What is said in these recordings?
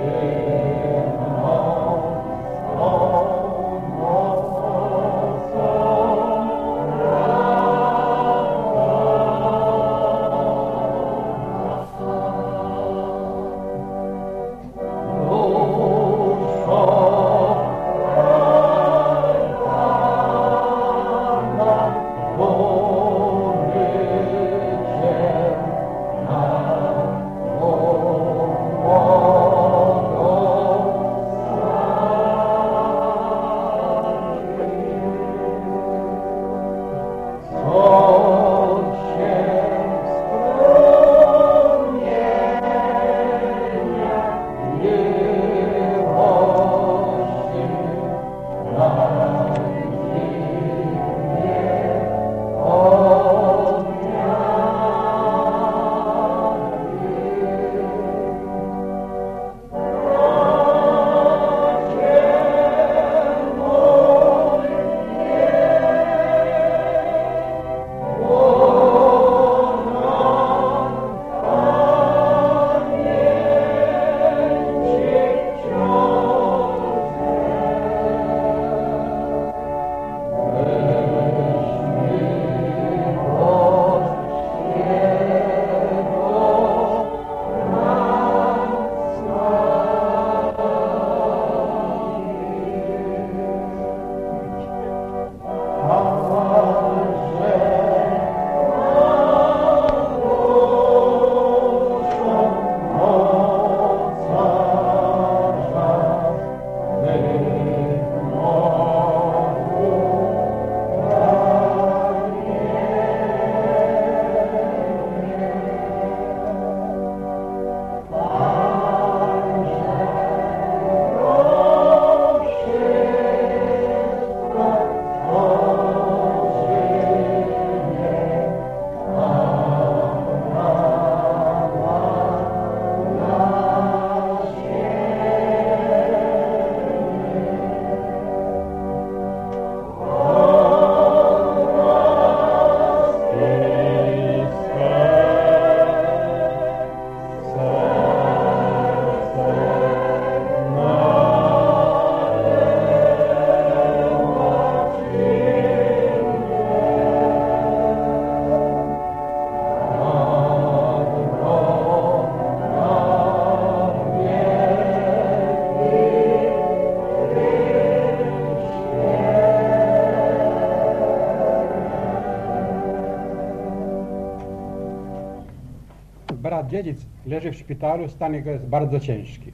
brat dziedzic leży w szpitalu, stan jego jest bardzo ciężki.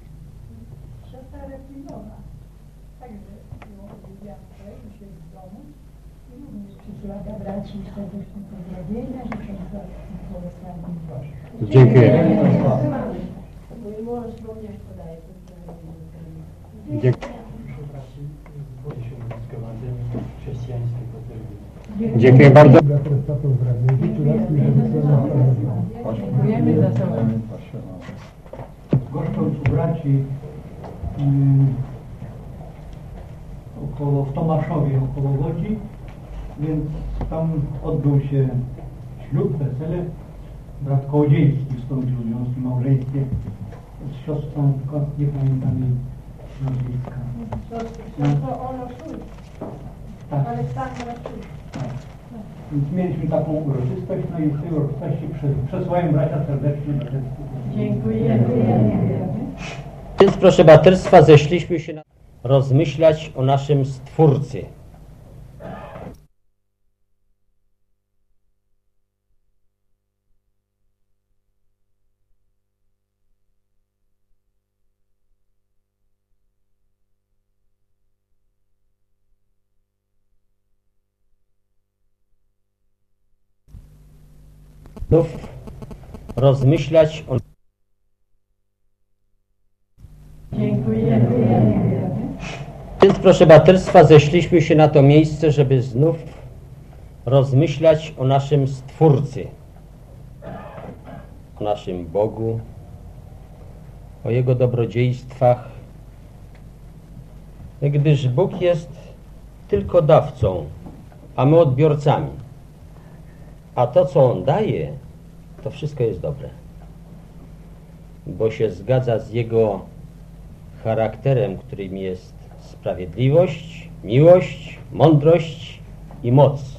Także uwielbiam się w domu i również przysłaga braci serdeczne pozdrowienia, życząc błogosławień Bożych. Dziękuję. Mój mąż również podaje pozdrowienia. Dziękuję. Dziękuję bardzo. Dziękujemy za to. Goszcząc u braci w Tomaszowie, około Łodzi, więc tam odbył się ślub, wesele. Brat Kołodziejski wstąpił w związku małżeństwie z siostrą, tylko nie pamiętam jej nazwiska. Siostro Ono Szul. Tak. Aleksandra Szul. Tak. Więc mieliśmy taką uroczystość, no i z tej uroczystości przesyłają bracia serdecznie do tego. Dziękujemy. Więc proszę braterstwa, zeszliśmy się rozmyślać o naszym Stwórcy. Znów rozmyślać o... Dziękujemy. Więc proszę braterstwa, zeszliśmy się na to miejsce, żeby znów rozmyślać o naszym Stwórcy, o naszym Bogu, o Jego dobrodziejstwach, gdyż Bóg jest tylko dawcą, a my odbiorcami. A to, co On daje, to wszystko jest dobre, bo się zgadza z Jego charakterem, którym jest sprawiedliwość, miłość, mądrość i moc.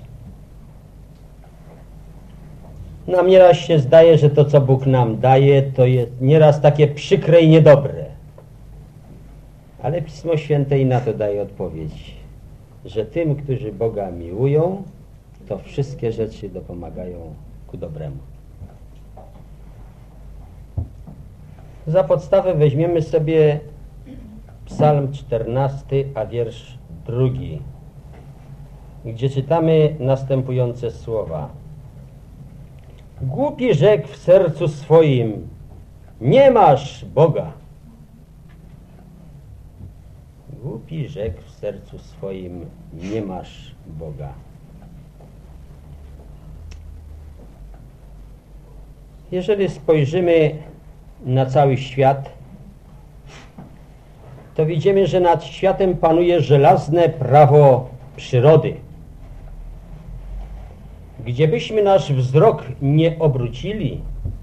Nam nieraz się zdaje, że to, co Bóg nam daje, to jest nieraz takie przykre i niedobre. Ale Pismo Święte i na to daje odpowiedź, że tym, którzy Boga miłują, to wszystkie rzeczy dopomagają ku dobremu. Za podstawę weźmiemy sobie Psalm 14, a wiersz 2, gdzie czytamy następujące słowa. Głupi rzekł w sercu swoim, nie masz Boga. Głupi rzekł w sercu swoim, nie masz Boga. Jeżeli spojrzymy na cały świat, to widzimy, że nad światem panuje żelazne prawo przyrody. Gdziebyśmy nasz wzrok nie obrócili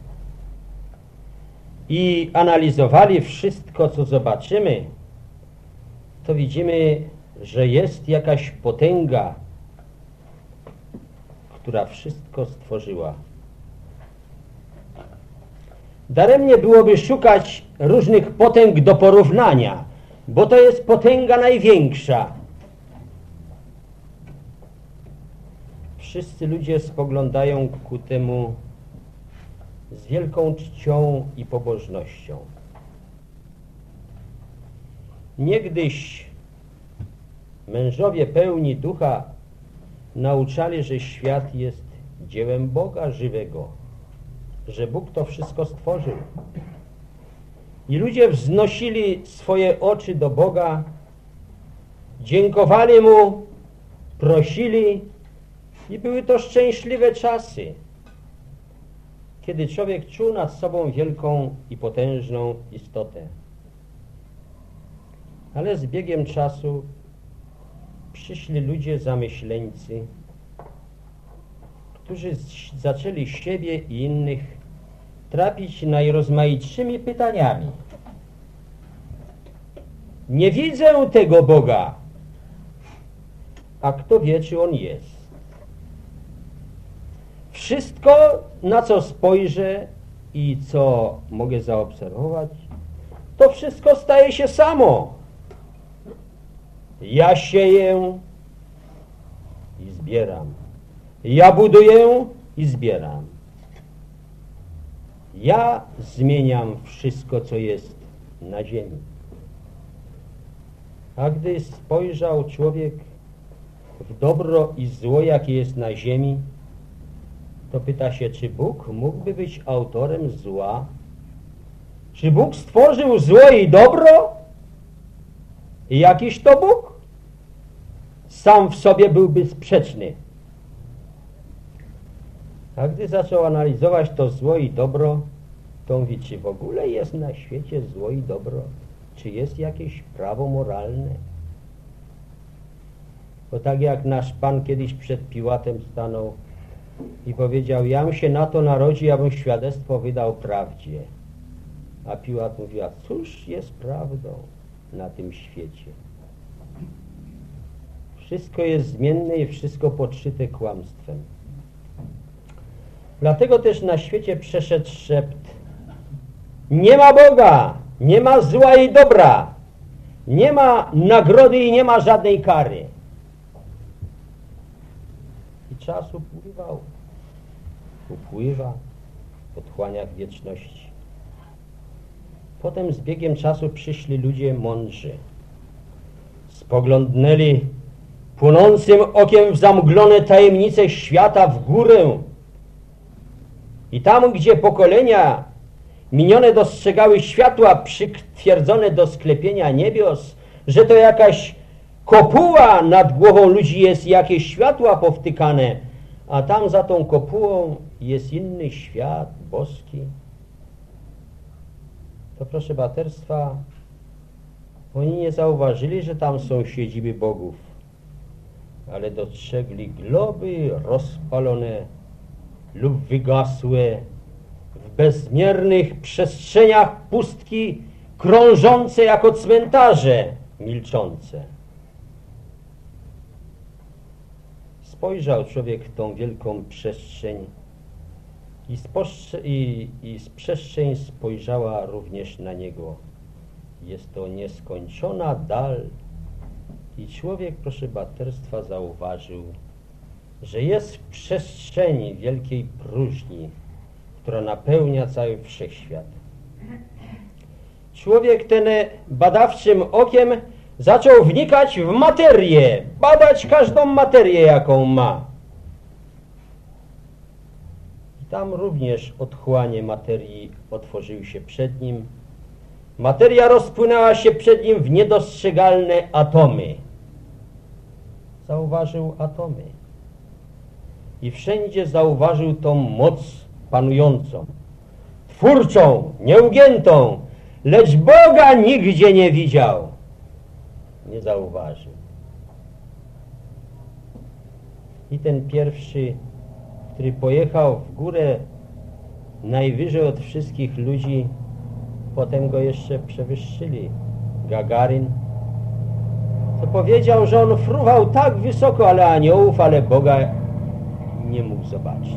i analizowali wszystko, co zobaczymy, to widzimy, że jest jakaś potęga, która wszystko stworzyła. Daremnie byłoby szukać różnych potęg do porównania, bo to jest potęga największa. Wszyscy ludzie spoglądają ku temu z wielką czcią i pobożnością. Niegdyś mężowie pełni ducha nauczali, że świat jest dziełem Boga żywego, że Bóg to wszystko stworzył. I ludzie wznosili swoje oczy do Boga, dziękowali Mu, prosili i były to szczęśliwe czasy, kiedy człowiek czuł nad sobą wielką i potężną istotę. Ale z biegiem czasu przyszli ludzie zamyśleńcy, którzy zaczęli siebie i innych trapić najrozmaitszymi pytaniami. Nie widzę tego Boga, a kto wie, czy On jest. Wszystko, na co spojrzę i co mogę zaobserwować, to wszystko staje się samo. Ja sieję i zbieram. Ja buduję i zbieram. Ja zmieniam wszystko, co jest na ziemi. A gdy spojrzał człowiek w dobro i zło, jakie jest na ziemi, to pyta się, czy Bóg mógłby być autorem zła? Czy Bóg stworzył zło i dobro? I jakiś to Bóg? Sam w sobie byłby sprzeczny. A gdy zaczął analizować to zło i dobro, to mówi, czy w ogóle jest na świecie zło i dobro? Czy jest jakieś prawo moralne? Bo tak jak nasz Pan kiedyś przed Piłatem stanął i powiedział, jam się na to narodzi, abym świadectwo wydał prawdzie. A Piłat mówi, a cóż jest prawdą na tym świecie? Wszystko jest zmienne i wszystko podszyte kłamstwem. Dlatego też na świecie przeszedł szept: nie ma Boga, nie ma zła i dobra, nie ma nagrody i nie ma żadnej kary. I czas upływa w otchłaniach wieczności. Potem z biegiem czasu przyszli ludzie mądrzy. Spoglądnęli płonącym okiem w zamglone tajemnice świata w górę. I tam, gdzie pokolenia minione dostrzegały światła przytwierdzone do sklepienia niebios, że to jakaś kopuła nad głową ludzi jest, jakieś światła powtykane, a tam za tą kopułą jest inny świat boski, to proszę braterstwa, oni nie zauważyli, że tam są siedziby bogów, ale dostrzegli globy rozpalone lub wygasłe w bezmiernych przestrzeniach pustki krążące jako cmentarze milczące. Spojrzał człowiek w tą wielką przestrzeń i z przestrzeń spojrzała również na niego. Jest to nieskończona dal i człowiek, proszę braterstwa, zauważył, że jest w przestrzeni wielkiej próżni, która napełnia cały wszechświat. Człowiek ten badawczym okiem zaczął wnikać w materię, badać każdą materię, jaką ma. I tam również otchłanie materii otworzyły się przed nim. Materia rozpłynęła się przed nim w niedostrzegalne atomy. Zauważył atomy. I wszędzie zauważył tą moc panującą, twórczą, nieugiętą, lecz Boga nigdzie nie widział, nie zauważył. I ten pierwszy, który pojechał w górę najwyżej od wszystkich ludzi, potem go jeszcze przewyższyli, Gagarin, to powiedział, że on fruwał tak wysoko, ale aniołów, ale Boga nie mógł zobaczyć.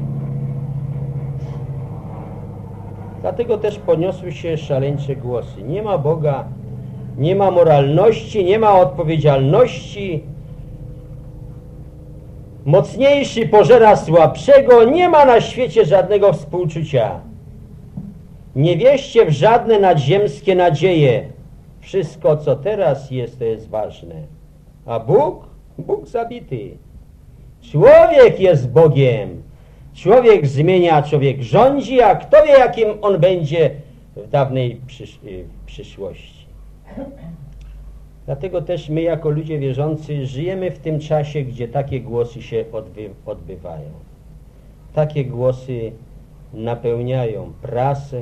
Dlatego też poniosły się szaleńcze głosy. Nie ma Boga, nie ma moralności, nie ma odpowiedzialności. Mocniejszy pożera słabszego, nie ma na świecie żadnego współczucia. Nie wierzcie w żadne nadziemskie nadzieje. Wszystko, co teraz jest, to jest ważne. A Bóg zabity. Człowiek jest Bogiem. Człowiek zmienia, człowiek rządzi, a kto wie, jakim on będzie w dawnej przyszłości. Dlatego też my, jako ludzie wierzący, żyjemy w tym czasie, gdzie takie głosy się odbywają. Takie głosy napełniają prasę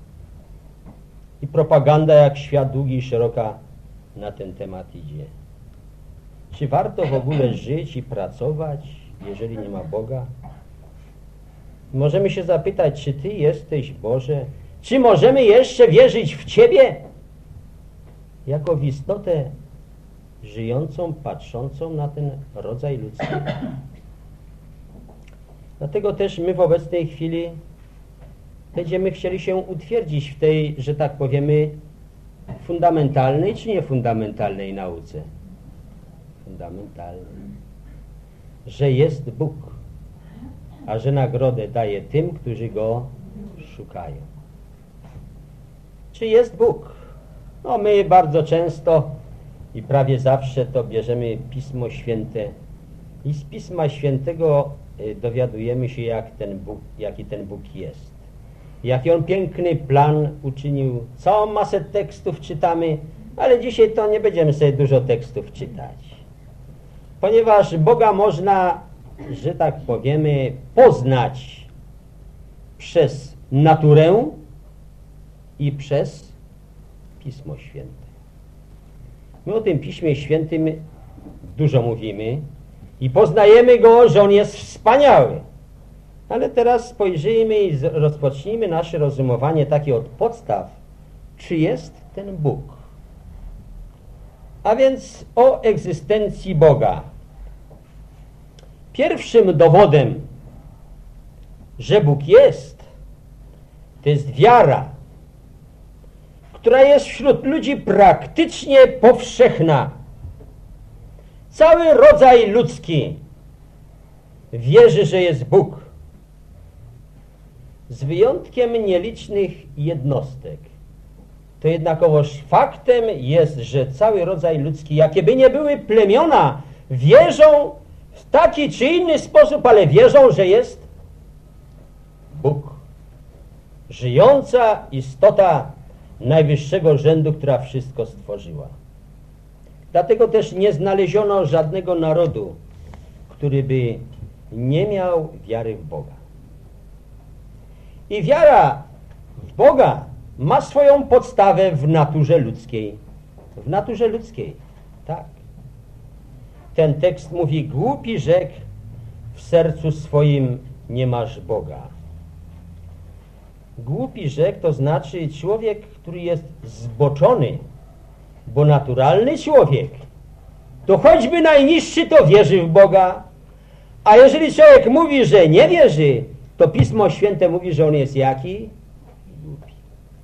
i propaganda jak świat długi i szeroka na ten temat idzie. Czy warto w ogóle żyć i pracować, jeżeli nie ma Boga? Możemy się zapytać, czy Ty jesteś, Boże? Czy możemy jeszcze wierzyć w Ciebie? Jako w istotę żyjącą, patrzącą na ten rodzaj ludzki. Dlatego też my w obecnej chwili będziemy chcieli się utwierdzić w tej, że tak powiemy, fundamentalnej czy niefundamentalnej nauce. Fundamentalnej. Że jest Bóg, a że nagrodę daje tym, którzy Go szukają. Czy jest Bóg? No my bardzo często i prawie zawsze to bierzemy Pismo Święte i z Pisma Świętego dowiadujemy się, jaki ten Bóg jest. Jaki On piękny plan uczynił. Całą masę tekstów czytamy, ale dzisiaj to nie będziemy sobie dużo tekstów czytać. Ponieważ Boga można, że tak powiemy, poznać przez naturę i przez Pismo Święte. My o tym Piśmie Świętym dużo mówimy i poznajemy Go, że On jest wspaniały. Ale teraz spojrzyjmy i rozpocznijmy nasze rozumowanie takie od podstaw, czy jest ten Bóg. A więc o egzystencji Boga. Pierwszym dowodem, że Bóg jest, to jest wiara, która jest wśród ludzi praktycznie powszechna. Cały rodzaj ludzki wierzy, że jest Bóg. Z wyjątkiem nielicznych jednostek. To jednakowoż faktem jest, że cały rodzaj ludzki, jakie by nie były plemiona, wierzą w taki czy inny sposób, ale wierzą, że jest Bóg. Żyjąca istota najwyższego rzędu, która wszystko stworzyła. Dlatego też nie znaleziono żadnego narodu, który by nie miał wiary w Boga. I wiara w Boga ma swoją podstawę w naturze ludzkiej. W naturze ludzkiej, tak. Ten tekst mówi, głupi rzekł, w sercu swoim nie masz Boga. Głupi rzekł, to znaczy człowiek, który jest zboczony, bo naturalny człowiek, to choćby najniższy, to wierzy w Boga. A jeżeli człowiek mówi, że nie wierzy, to Pismo Święte mówi, że on jest jaki? Głupi.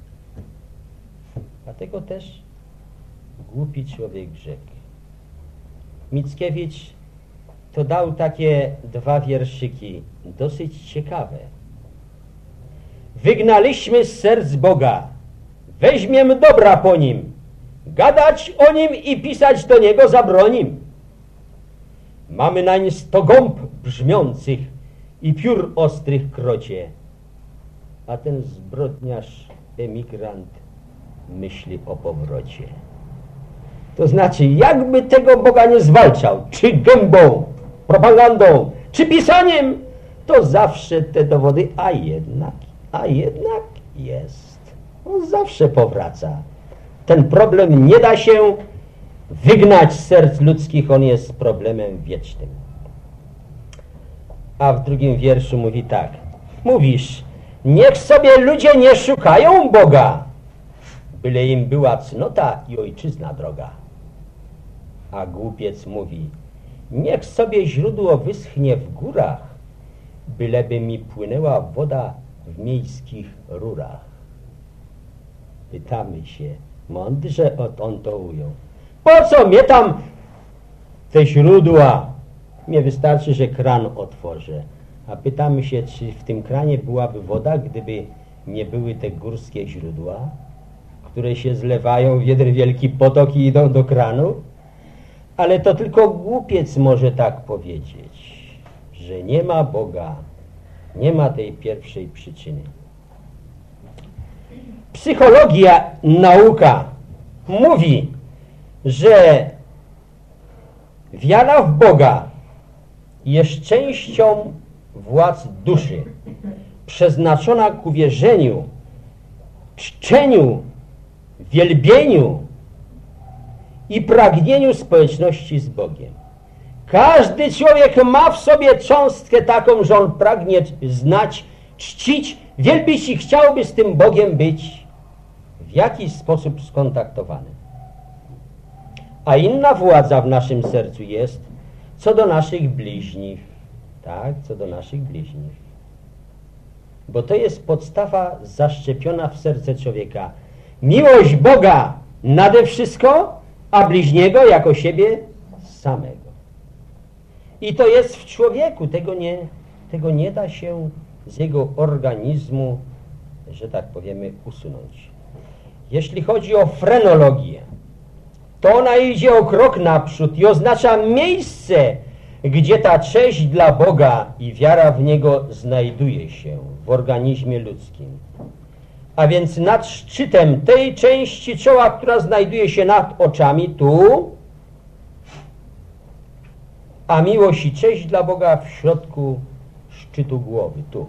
Dlatego też głupi człowiek rzekł. Mickiewicz to dał takie 2 wierszyki, dosyć ciekawe. Wygnaliśmy z serc Boga, weźmiem dobra po Nim, gadać o Nim i pisać do Niego zabronim. Mamy nań 100 gąb brzmiących i piór ostrych krocie, a ten zbrodniarz, emigrant myśli o powrocie. To znaczy, jakby tego Boga nie zwalczał, czy gębą, propagandą, czy pisaniem, to zawsze te dowody, a jednak jest. On zawsze powraca. Ten problem nie da się wygnać z serc ludzkich, on jest problemem wiecznym. A w 2 wierszu mówi tak. Mówisz, niech sobie ludzie nie szukają Boga, byle im była cnota i ojczyzna droga. A głupiec mówi, niech sobie źródło wyschnie w górach, byleby mi płynęła woda w miejskich rurach. Pytamy się, mądrze on to ujął. Po co mnie tam te źródła? Mnie wystarczy, że kran otworzę. A pytamy się, czy w tym kranie byłaby woda, gdyby nie były te górskie źródła, które się zlewają w jeden wielki potok i idą do kranu? Ale to tylko głupiec może tak powiedzieć, że nie ma Boga, nie ma tej pierwszej przyczyny. Psychologia, nauka mówi, że wiara w Boga jest częścią władz duszy, przeznaczona ku wierzeniu, czczeniu, wielbieniu i pragnieniu społeczności z Bogiem. Każdy człowiek ma w sobie cząstkę taką, że on pragnie znać, czcić, wielbić i chciałby z tym Bogiem być w jakiś sposób skontaktowany. A inna władza w naszym sercu jest co do naszych bliźnich. Tak, co do naszych bliźnich. Bo to jest podstawa zaszczepiona w serce człowieka. Miłość Boga nade wszystko, a bliźniego jako siebie samego. I to jest w człowieku. Tego nie da się z jego organizmu, że tak powiemy, usunąć. Jeśli chodzi o frenologię, to ona idzie o krok naprzód i oznacza miejsce, gdzie ta cześć dla Boga i wiara w Niego znajduje się w organizmie ludzkim. A więc nad szczytem tej części czoła, która znajduje się nad oczami, tu, a miłość i cześć dla Boga w środku szczytu głowy, tu.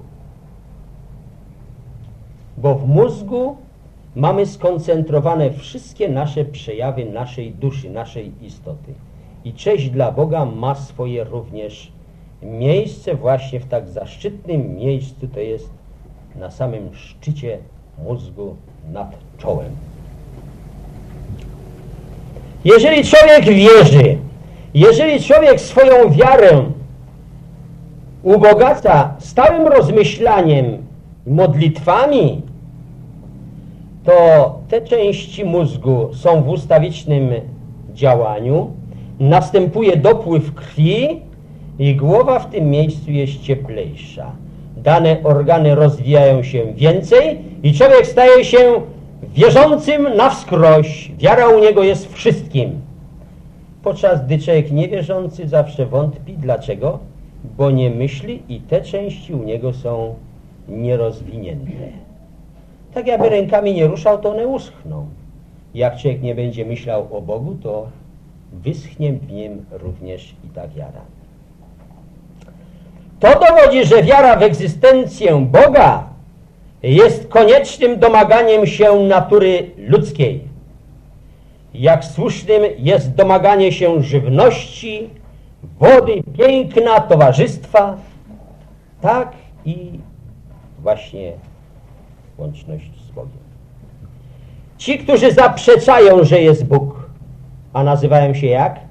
Bo w mózgu mamy skoncentrowane wszystkie nasze przejawy naszej duszy, naszej istoty. I cześć dla Boga ma swoje również miejsce właśnie w tak zaszczytnym miejscu, to jest na samym szczycie mózgu nad czołem. Jeżeli człowiek wierzy, jeżeli człowiek swoją wiarę ubogaca stałym rozmyślaniem, modlitwami, to te części mózgu są w ustawicznym działaniu, następuje dopływ krwi i głowa w tym miejscu jest cieplejsza. Dane organy rozwijają się więcej i człowiek staje się wierzącym na wskroś. Wiara u niego jest wszystkim. Podczas gdy człowiek niewierzący zawsze wątpi. Dlaczego? Bo nie myśli i te części u niego są nierozwinięte. Tak jakby rękami nie ruszał, to one uschną. Jak człowiek nie będzie myślał o Bogu, to wyschnie w nim również i ta wiara. To dowodzi, że wiara w egzystencję Boga jest koniecznym domaganiem się natury ludzkiej. Jak słusznym jest domaganie się żywności, wody, piękna, towarzystwa, tak i właśnie łączność z Bogiem. Ci, którzy zaprzeczają, że jest Bóg, a nazywają się jak?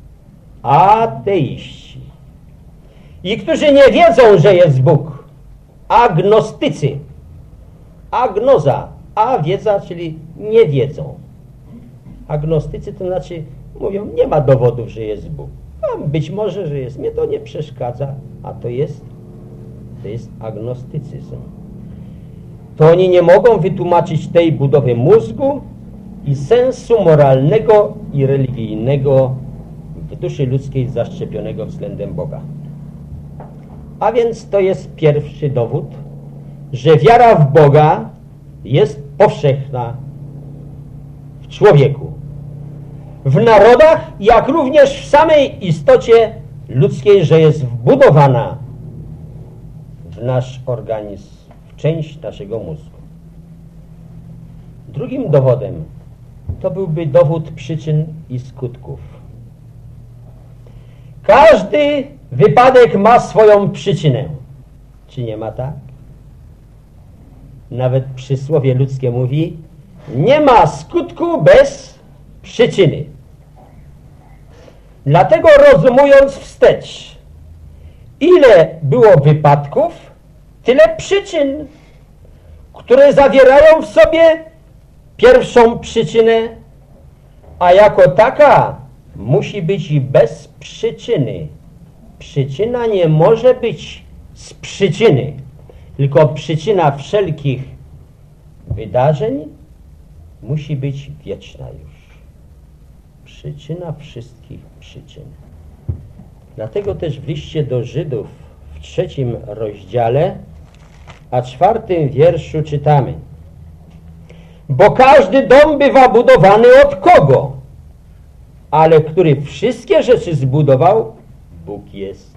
Ateiści. I którzy nie wiedzą, że jest Bóg, agnostycy. Agnoza, a wiedza, czyli nie wiedzą. Agnostycy to znaczy mówią, nie ma dowodów, że jest Bóg. A być może, że jest. Mnie to nie przeszkadza, a to jest agnostycyzm. To oni nie mogą wytłumaczyć tej budowy mózgu i sensu moralnego i religijnego w duszy ludzkiej zaszczepionego względem Boga. A więc to jest pierwszy dowód, że wiara w Boga jest powszechna w człowieku, w narodach, jak również w samej istocie ludzkiej, że jest wbudowana w nasz organizm, w część naszego mózgu. Drugim dowodem to byłby dowód przyczyn i skutków. Każdy wypadek ma swoją przyczynę. Czy nie ma tak? Nawet przysłowie ludzkie mówi, nie ma skutku bez przyczyny. Dlatego rozumując wstecz, ile było wypadków, tyle przyczyn, które zawierają w sobie pierwszą przyczynę, a jako taka musi być i bez przyczyny. Przyczyna nie może być z przyczyny, tylko przyczyna wszelkich wydarzeń musi być wieczna już. Przyczyna wszystkich przyczyn. Dlatego też w liście do Żydów w 3 rozdziale, a 4 wierszu czytamy: bo każdy dom bywa budowany od kogo? Ale który wszystkie rzeczy zbudował, Bóg jest.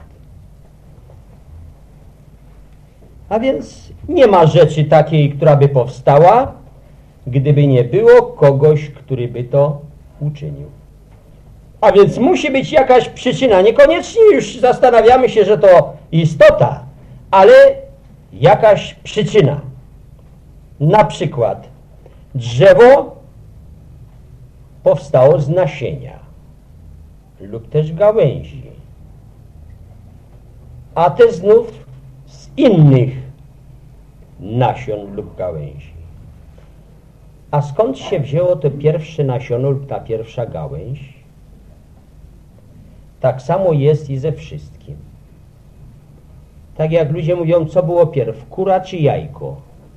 A więc nie ma rzeczy takiej, która by powstała, gdyby nie było kogoś, który by to uczynił. A więc musi być jakaś przyczyna. Niekoniecznie już zastanawiamy się, że to istota, ale jakaś przyczyna. Na przykład drzewo powstało z nasienia lub też gałęzi, a te znów z innych nasion lub gałęzi. A skąd się wzięło to pierwsze nasiono lub ta pierwsza gałęź? Tak samo jest i ze wszystkim. Tak jak ludzie mówią, co było pierw, kura czy jajko?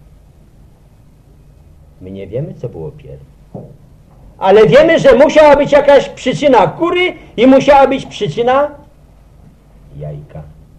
My nie wiemy, co było pierw. Ale wiemy, że musiała być jakaś przyczyna kury i musiała być przyczyna jajka.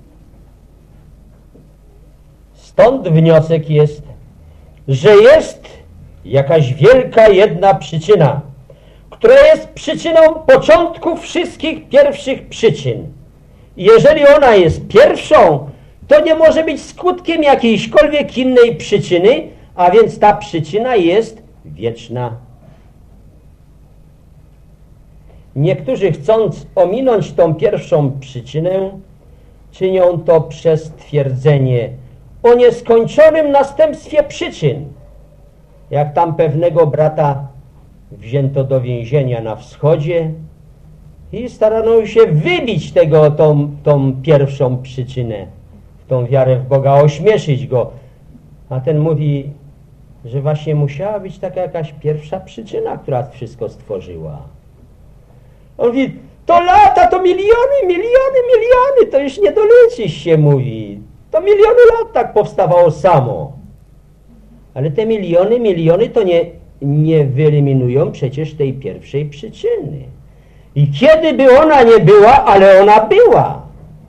Stąd wniosek jest, że jest jakaś wielka jedna przyczyna, która jest przyczyną początku wszystkich pierwszych przyczyn. I jeżeli ona jest pierwszą, to nie może być skutkiem jakiejśkolwiek innej przyczyny, a więc ta przyczyna jest wieczna. Niektórzy, chcąc ominąć tą pierwszą przyczynę, czynią to przez twierdzenie o nieskończonym następstwie przyczyn. Jak tam pewnego brata wzięto do więzienia na wschodzie i starano się wybić tą pierwszą przyczynę, tą wiarę w Boga, ośmieszyć go. A ten mówi, że właśnie musiała być taka jakaś pierwsza przyczyna, która wszystko stworzyła. On mówi, to lata, to miliony, to już nie doleczysz się, mówi. To miliony lat tak powstawało samo. Ale te miliony to nie wyeliminują przecież tej pierwszej przyczyny. I kiedy by ona nie była, ale ona była.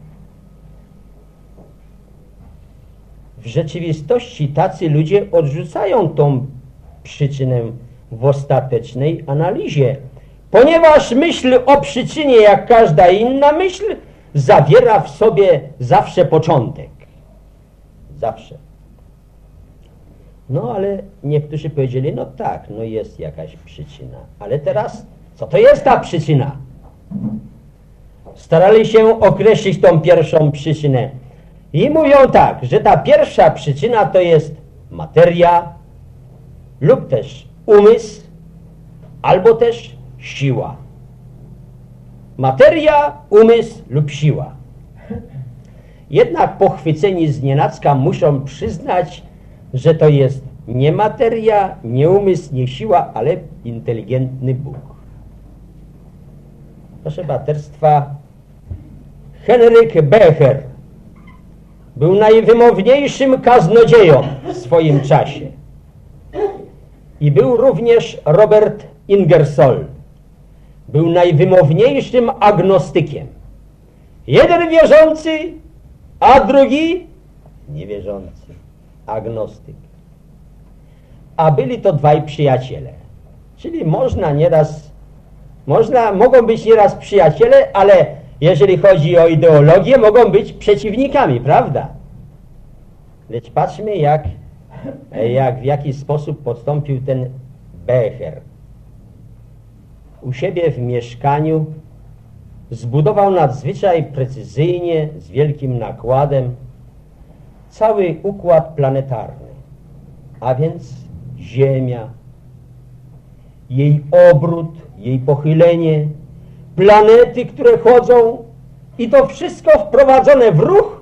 W rzeczywistości tacy ludzie odrzucają tą przyczynę w ostatecznej analizie, ponieważ myśl o przyczynie, jak każda inna myśl, zawiera w sobie zawsze początek. Zawsze. No ale niektórzy powiedzieli, no tak, no jest jakaś przyczyna. Ale teraz, co to jest ta przyczyna? Starali się określić tą pierwszą przyczynę. I mówią tak, że ta pierwsza przyczyna to jest materia, lub też umysł, albo też siła. Materia, umysł lub siła. Jednak pochwyceni znienacka muszą przyznać, że to jest nie materia, nie umysł, nie siła, ale inteligentny Bóg. Proszę braterstwa, Henryk Becher był najwymowniejszym kaznodzieją w swoim czasie. I był również Robert Ingersoll. Był najwymowniejszym agnostykiem. Jeden wierzący, a drugi niewierzący. Agnostyk. A byli to dwaj przyjaciele. Czyli mogą być nieraz przyjaciele, ale jeżeli chodzi o ideologię, mogą być przeciwnikami, prawda? Lecz patrzmy, w jaki sposób postąpił ten Becher. U siebie w mieszkaniu zbudował nadzwyczaj precyzyjnie, z wielkim nakładem, cały układ planetarny, a więc Ziemia, jej obrót, jej pochylenie, planety, które chodzą i to wszystko wprowadzone w ruch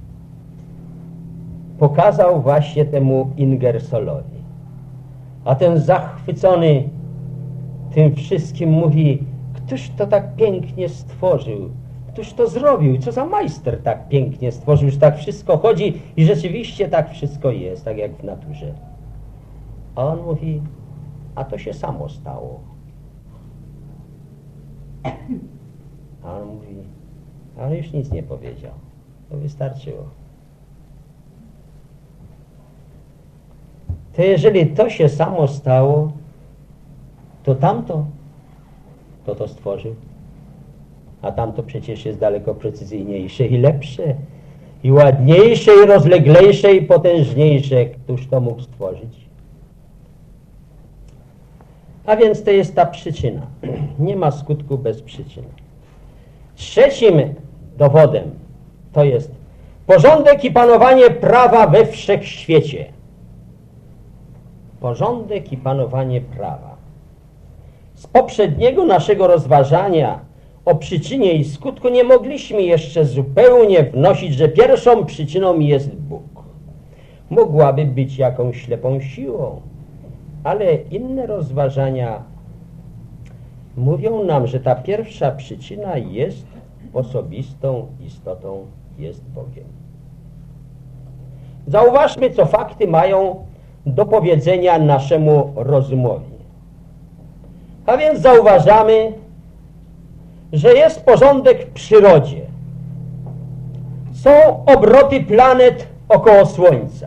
pokazał właśnie temu Ingersollowi. A ten zachwycony tym wszystkim mówi: któż to tak pięknie stworzył? Któż to zrobił? Co za majster tak pięknie stworzył, że tak wszystko chodzi i rzeczywiście tak wszystko jest, tak jak w naturze. A on mówi: a to się samo stało. A on mówi: ale już nic nie powiedział. To wystarczyło. To jeżeli to się samo stało, to tamto, to stworzył. A tamto przecież jest daleko precyzyjniejsze i lepsze, i ładniejsze, i rozleglejsze, i potężniejsze. Któż to mógł stworzyć? A więc to jest ta przyczyna. Nie ma skutku bez przyczyny. Trzecim dowodem to jest porządek i panowanie prawa we wszechświecie. Porządek i panowanie prawa. Z poprzedniego naszego rozważania o przyczynie i skutku nie mogliśmy jeszcze zupełnie wnosić, że pierwszą przyczyną jest Bóg. Mogłaby być jakąś ślepą siłą, ale inne rozważania mówią nam, że ta pierwsza przyczyna jest osobistą istotą, jest Bogiem. Zauważmy, co fakty mają do powiedzenia naszemu rozumowi. A więc zauważamy, że jest porządek w przyrodzie. Są obroty planet około Słońca.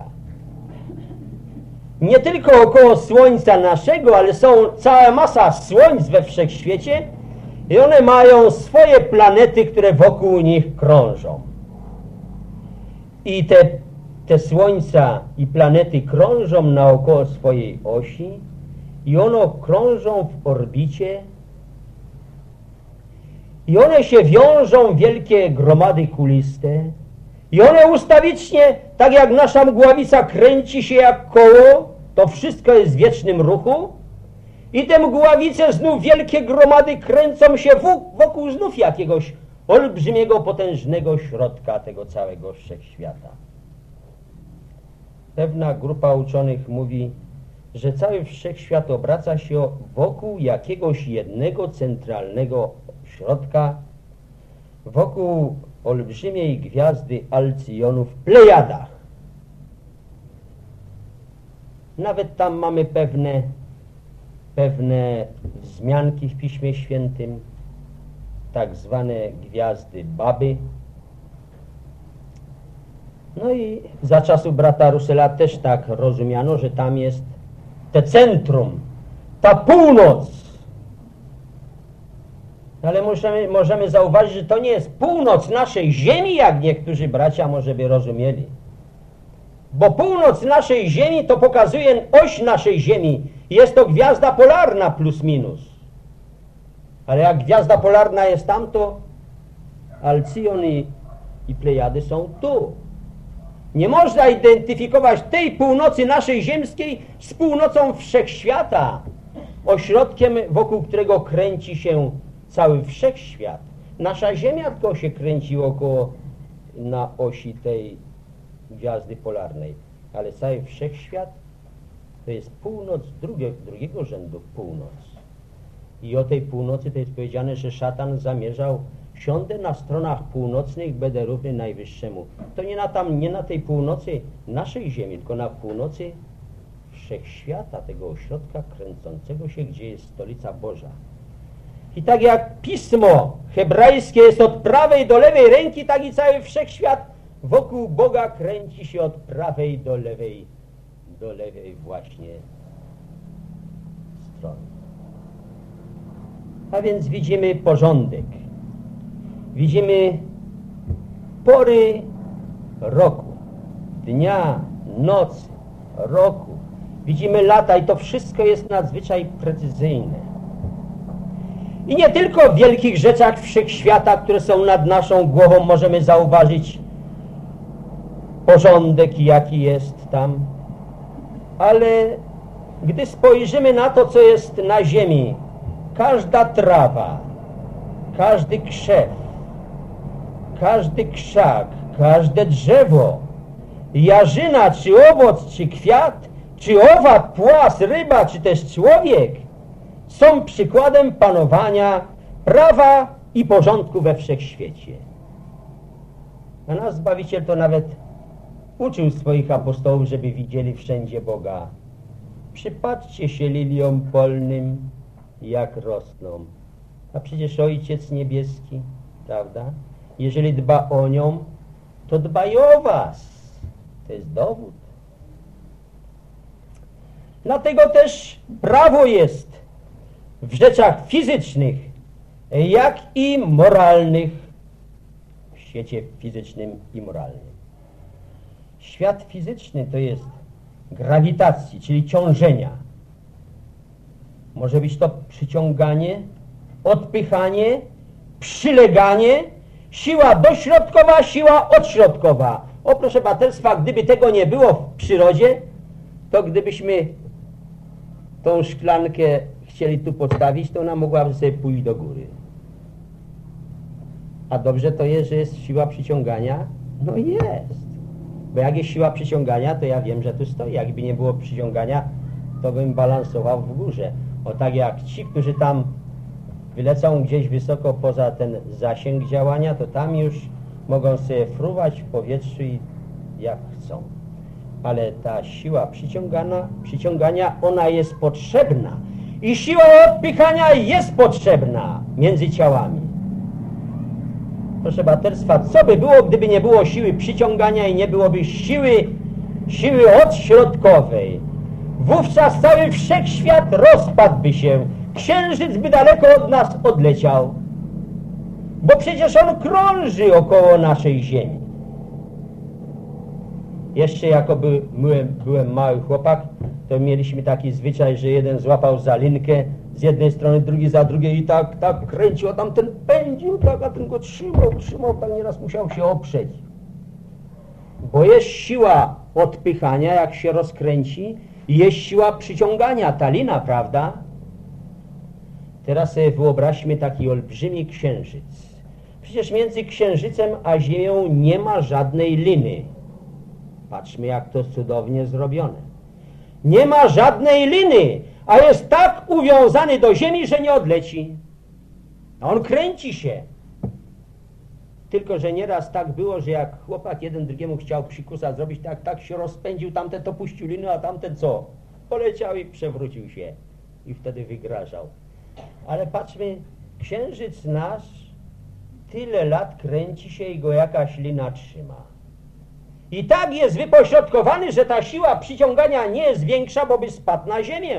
Nie tylko około Słońca naszego, ale są cała masa słońc we wszechświecie i one mają swoje planety, które wokół nich krążą. I te słońca i planety krążą naokoło swojej osi i one krążą w orbicie i one się wiążą w wielkie gromady kuliste i one ustawicznie, tak jak nasza mgławica kręci się jak koło, to wszystko jest w wiecznym ruchu i te mgławice znów wielkie gromady kręcą się wokół znów jakiegoś olbrzymiego, potężnego środka tego całego wszechświata. Pewna grupa uczonych mówi, że cały wszechświat obraca się wokół jakiegoś jednego centralnego środka, wokół olbrzymiej gwiazdy Alcyjonu w Plejadach. Nawet tam mamy pewne wzmianki w Piśmie Świętym, tak zwane gwiazdy Baby. No i za czasów brata Russella też tak rozumiano, że tam jest te centrum, ta północ. Ale możemy zauważyć, że to nie jest północ naszej Ziemi, jak niektórzy bracia może by rozumieli. Bo północ naszej Ziemi to pokazuje oś naszej Ziemi. Jest to gwiazda polarna plus minus. Ale jak gwiazda polarna jest tam, to Alcyjon i Plejady są tu. Nie można identyfikować tej północy naszej ziemskiej z północą wszechświata, ośrodkiem, wokół którego kręci się cały wszechświat. Nasza Ziemia tylko się kręci na osi tej gwiazdy polarnej, ale cały wszechświat to jest północ drugiego rzędu północ. I o tej północy to jest powiedziane, że szatan zamierzał: siądę na stronach północnych, będę równy Najwyższemu. To nie na tej północy naszej ziemi, tylko na północy wszechświata, tego ośrodka kręcącego się, gdzie jest stolica Boża. I tak jak pismo hebrajskie jest od prawej do lewej ręki, tak i cały wszechświat wokół Boga kręci się od prawej do lewej właśnie strony. A więc widzimy porządek. Widzimy pory roku, dnia, nocy, roku. Widzimy lata i to wszystko jest nadzwyczaj precyzyjne. I nie tylko w wielkich rzeczach wszechświata, które są nad naszą głową, możemy zauważyć porządek, jaki jest tam, ale gdy spojrzymy na to, co jest na ziemi, każda trawa, każdy krzew, każdy krzak, każde drzewo, jarzyna, czy owoc, czy kwiat, czy owad, płas, ryba, czy też człowiek są przykładem panowania prawa i porządku we wszechświecie. A nasz Zbawiciel to nawet uczył swoich apostołów, żeby widzieli wszędzie Boga. Przypatrzcie się liliom polnym, jak rosną. A przecież Ojciec Niebieski, prawda? Jeżeli dba o nią, to dba i o was. To jest dowód. Dlatego też prawo jest w rzeczach fizycznych, jak i moralnych, w świecie fizycznym i moralnym. Świat fizyczny to jest grawitacji, czyli ciążenia. Może być to przyciąganie, odpychanie, przyleganie, siła dośrodkowa, siła odśrodkowa. O, proszę braterstwa, gdyby tego nie było w przyrodzie, to gdybyśmy tą szklankę chcieli tu postawić, to ona mogłaby sobie pójść do góry. A dobrze to jest, że jest siła przyciągania? No jest. Bo jak jest siła przyciągania, to ja wiem, że tu stoi. Jakby nie było przyciągania, to bym balansował w górze. O tak jak ci, którzy tam wylecą gdzieś wysoko poza ten zasięg działania, to tam już mogą sobie fruwać w powietrzu i jak chcą. Ale ta siła przyciągania, ona jest potrzebna. I siła odpychania jest potrzebna między ciałami. Proszę braterstwa, co by było, gdyby nie było siły przyciągania i nie byłoby siły odśrodkowej? Wówczas cały wszechświat rozpadłby się. Księżyc by daleko od nas odleciał. Bo przecież on krąży około naszej Ziemi. Jeszcze jako byłem mały chłopak, to mieliśmy taki zwyczaj, że jeden złapał za linkę z jednej strony, drugi za drugiej i tak kręcił, a tamten pędził, tak, a ten go trzymał, tak nieraz musiał się oprzeć. Bo jest siła odpychania, jak się rozkręci, i jest siła przyciągania, ta lina, prawda? Teraz sobie wyobraźmy taki olbrzymi księżyc. Przecież między księżycem a Ziemią nie ma żadnej liny. Patrzmy, jak to cudownie zrobione. Nie ma żadnej liny, a jest tak uwiązany do Ziemi, że nie odleci. A on kręci się. Tylko że nieraz tak było, że jak chłopak jeden drugiemu chciał psikusa zrobić, tak się rozpędził, tamten to puścił linę, a tamten co? Poleciał i przewrócił się. I wtedy wygrażał. Ale patrzmy, księżyc nasz tyle lat kręci się i go jakaś lina trzyma. I tak jest wypośrodkowany, że ta siła przyciągania nie jest większa, bo by spadł na ziemię.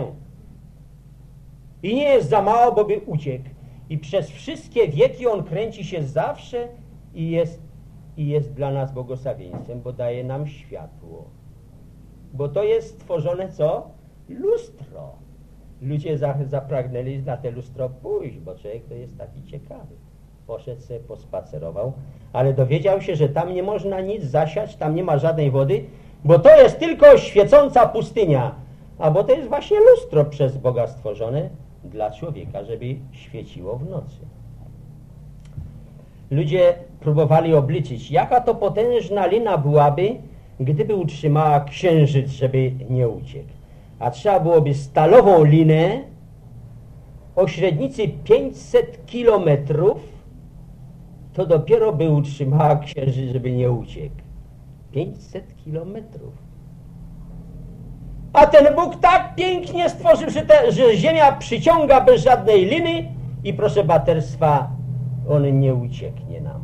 I nie jest za mało, bo by uciekł. I przez wszystkie wieki on kręci się zawsze i jest dla nas błogosławieństwem, bo daje nam światło. Bo to jest stworzone co? Lustro. Ludzie zapragnęli na te lustro pójść, bo człowiek to jest taki ciekawy. Poszedł sobie, pospacerował, ale dowiedział się, że tam nie można nic zasiać, tam nie ma żadnej wody, bo to jest tylko świecąca pustynia, a bo to jest właśnie lustro przez Boga stworzone dla człowieka, żeby świeciło w nocy. Ludzie próbowali obliczyć, jaka to potężna lina byłaby, gdyby utrzymała księżyc, żeby nie uciekł. A trzeba byłoby stalową linę o średnicy 500 kilometrów, to dopiero by utrzymała księżyc, żeby nie uciekł. 500 kilometrów. A ten Bóg tak pięknie stworzył, że Ziemia przyciąga bez żadnej liny i proszę baterstwa, on nie ucieknie nam.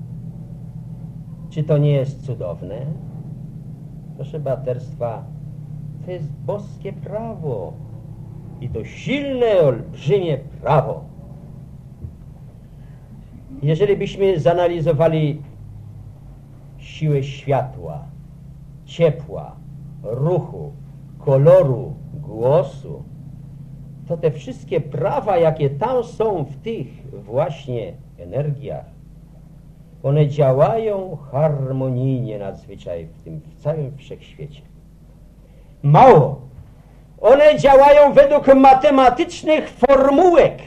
Czy to nie jest cudowne? Proszę baterstwa, to jest boskie prawo. I to silne, olbrzymie prawo. Jeżeli byśmy zanalizowali siłę światła, ciepła, ruchu, koloru, głosu, to te wszystkie prawa, jakie tam są w tych właśnie energiach, one działają harmonijnie nadzwyczaj w całym wszechświecie. Mało! One działają według matematycznych formułek.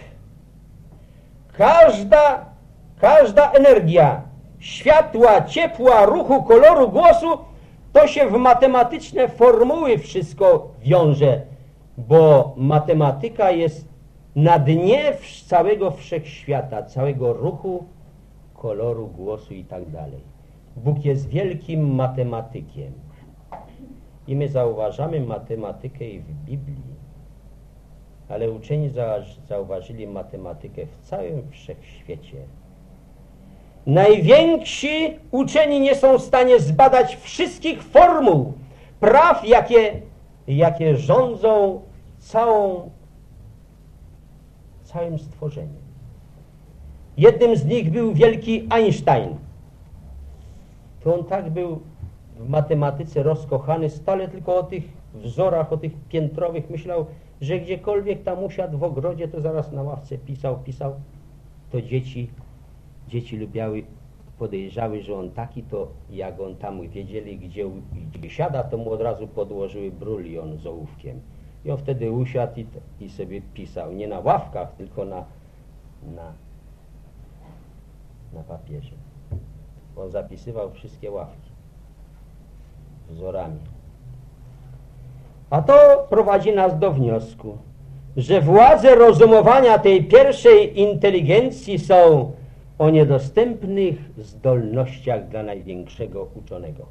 Każda energia światła, ciepła, ruchu, koloru, głosu, to się w matematyczne formuły wszystko wiąże, bo matematyka jest na dnie całego wszechświata, całego ruchu, koloru, głosu i tak dalej. Bóg jest wielkim matematykiem. I my zauważamy matematykę i w Biblii, ale uczeni zauważyli matematykę w całym wszechświecie. Najwięksi uczeni nie są w stanie zbadać wszystkich formuł, praw, jakie rządzą całym stworzeniem. Jednym z nich był wielki Einstein. To on tak był w matematyce rozkochany, stale tylko o tych wzorach, o tych piętrowych myślał, że gdziekolwiek tam usiadł w ogrodzie, to zaraz na ławce pisał. To dzieci lubiały, podejrzały, że on taki, to jak on tam wiedzieli, gdzie siada, to mu od razu podłożyły brulion z ołówkiem. I on wtedy usiadł i sobie pisał, nie na ławkach, tylko na papierze. On zapisywał wszystkie ławki wzorami. A to prowadzi nas do wniosku, że władze rozumowania tej pierwszej inteligencji są o niedostępnych zdolnościach dla największego uczonego.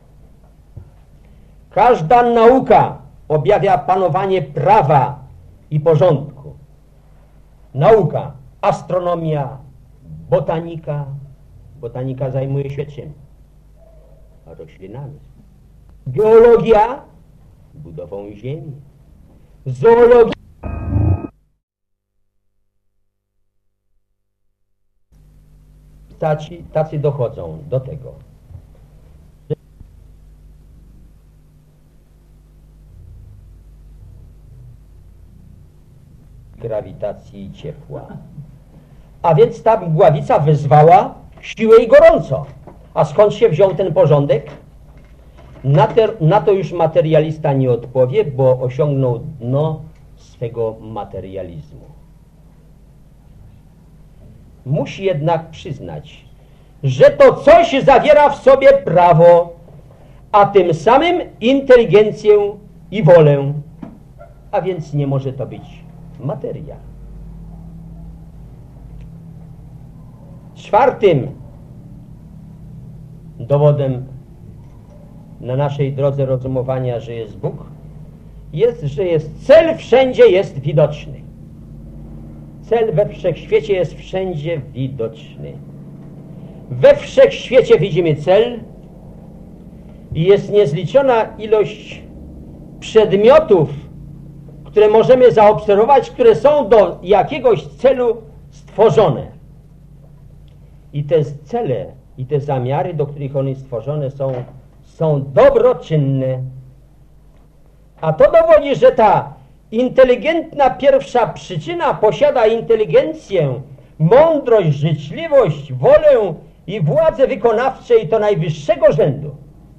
Każda nauka objawia panowanie prawa i porządku. Nauka, astronomia, botanika. Botanika zajmuje się czym? Roślinami. Geologia, budową ziemi. Zoologia, tacy dochodzą do tego. Grawitacji i ciepła. A więc ta mgławica wyzwała siłę i gorąco. A skąd się wziął ten porządek? Na to już materialista nie odpowie, bo osiągnął dno swego materializmu. Musi jednak przyznać, że to coś zawiera w sobie prawo, a tym samym inteligencję i wolę, a więc nie może to być materia. Czwartym dowodem na naszej drodze rozumowania, że jest Bóg, jest, że cel wszędzie jest widoczny. Cel we wszechświecie jest wszędzie widoczny. We wszechświecie widzimy cel i jest niezliczona ilość przedmiotów, które możemy zaobserwować, które są do jakiegoś celu stworzone. I te cele i te zamiary, do których one stworzone są dobroczynne. A to dowodzi, że ta inteligentna pierwsza przyczyna posiada inteligencję, mądrość, życzliwość, wolę i władzę wykonawcze i to najwyższego rzędu.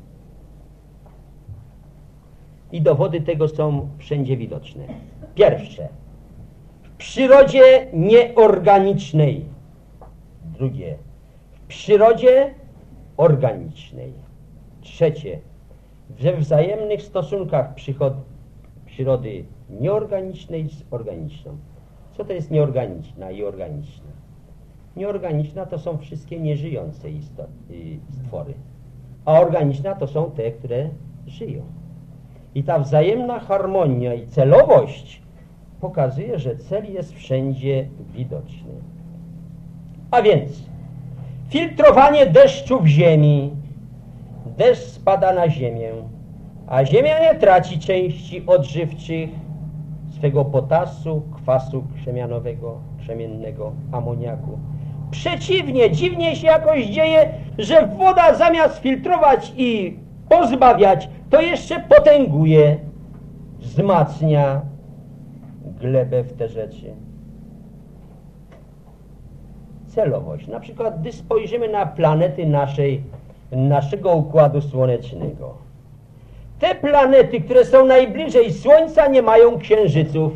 I dowody tego są wszędzie widoczne. Pierwsze, w przyrodzie nieorganicznej. Drugie, w przyrodzie organicznej. Trzecie, we wzajemnych stosunkach przyrody nieorganicznej z organiczną. Co to jest nieorganiczna i organiczna? Nieorganiczna to są wszystkie nieżyjące stwory, a organiczna to są te, które żyją. I ta wzajemna harmonia i celowość pokazuje, że cel jest wszędzie widoczny. A więc filtrowanie deszczu w ziemi. Deszcz spada na ziemię, a ziemia nie traci części odżywczych, swego potasu, kwasu krzemiennego, amoniaku. Przeciwnie, dziwnie się jakoś dzieje, że woda zamiast filtrować i pozbawiać, to jeszcze potęguje, wzmacnia glebę w te rzeczy. Celowość. Na przykład, gdy spojrzymy na planety naszego Układu Słonecznego. Te planety, które są najbliżej Słońca, nie mają księżyców.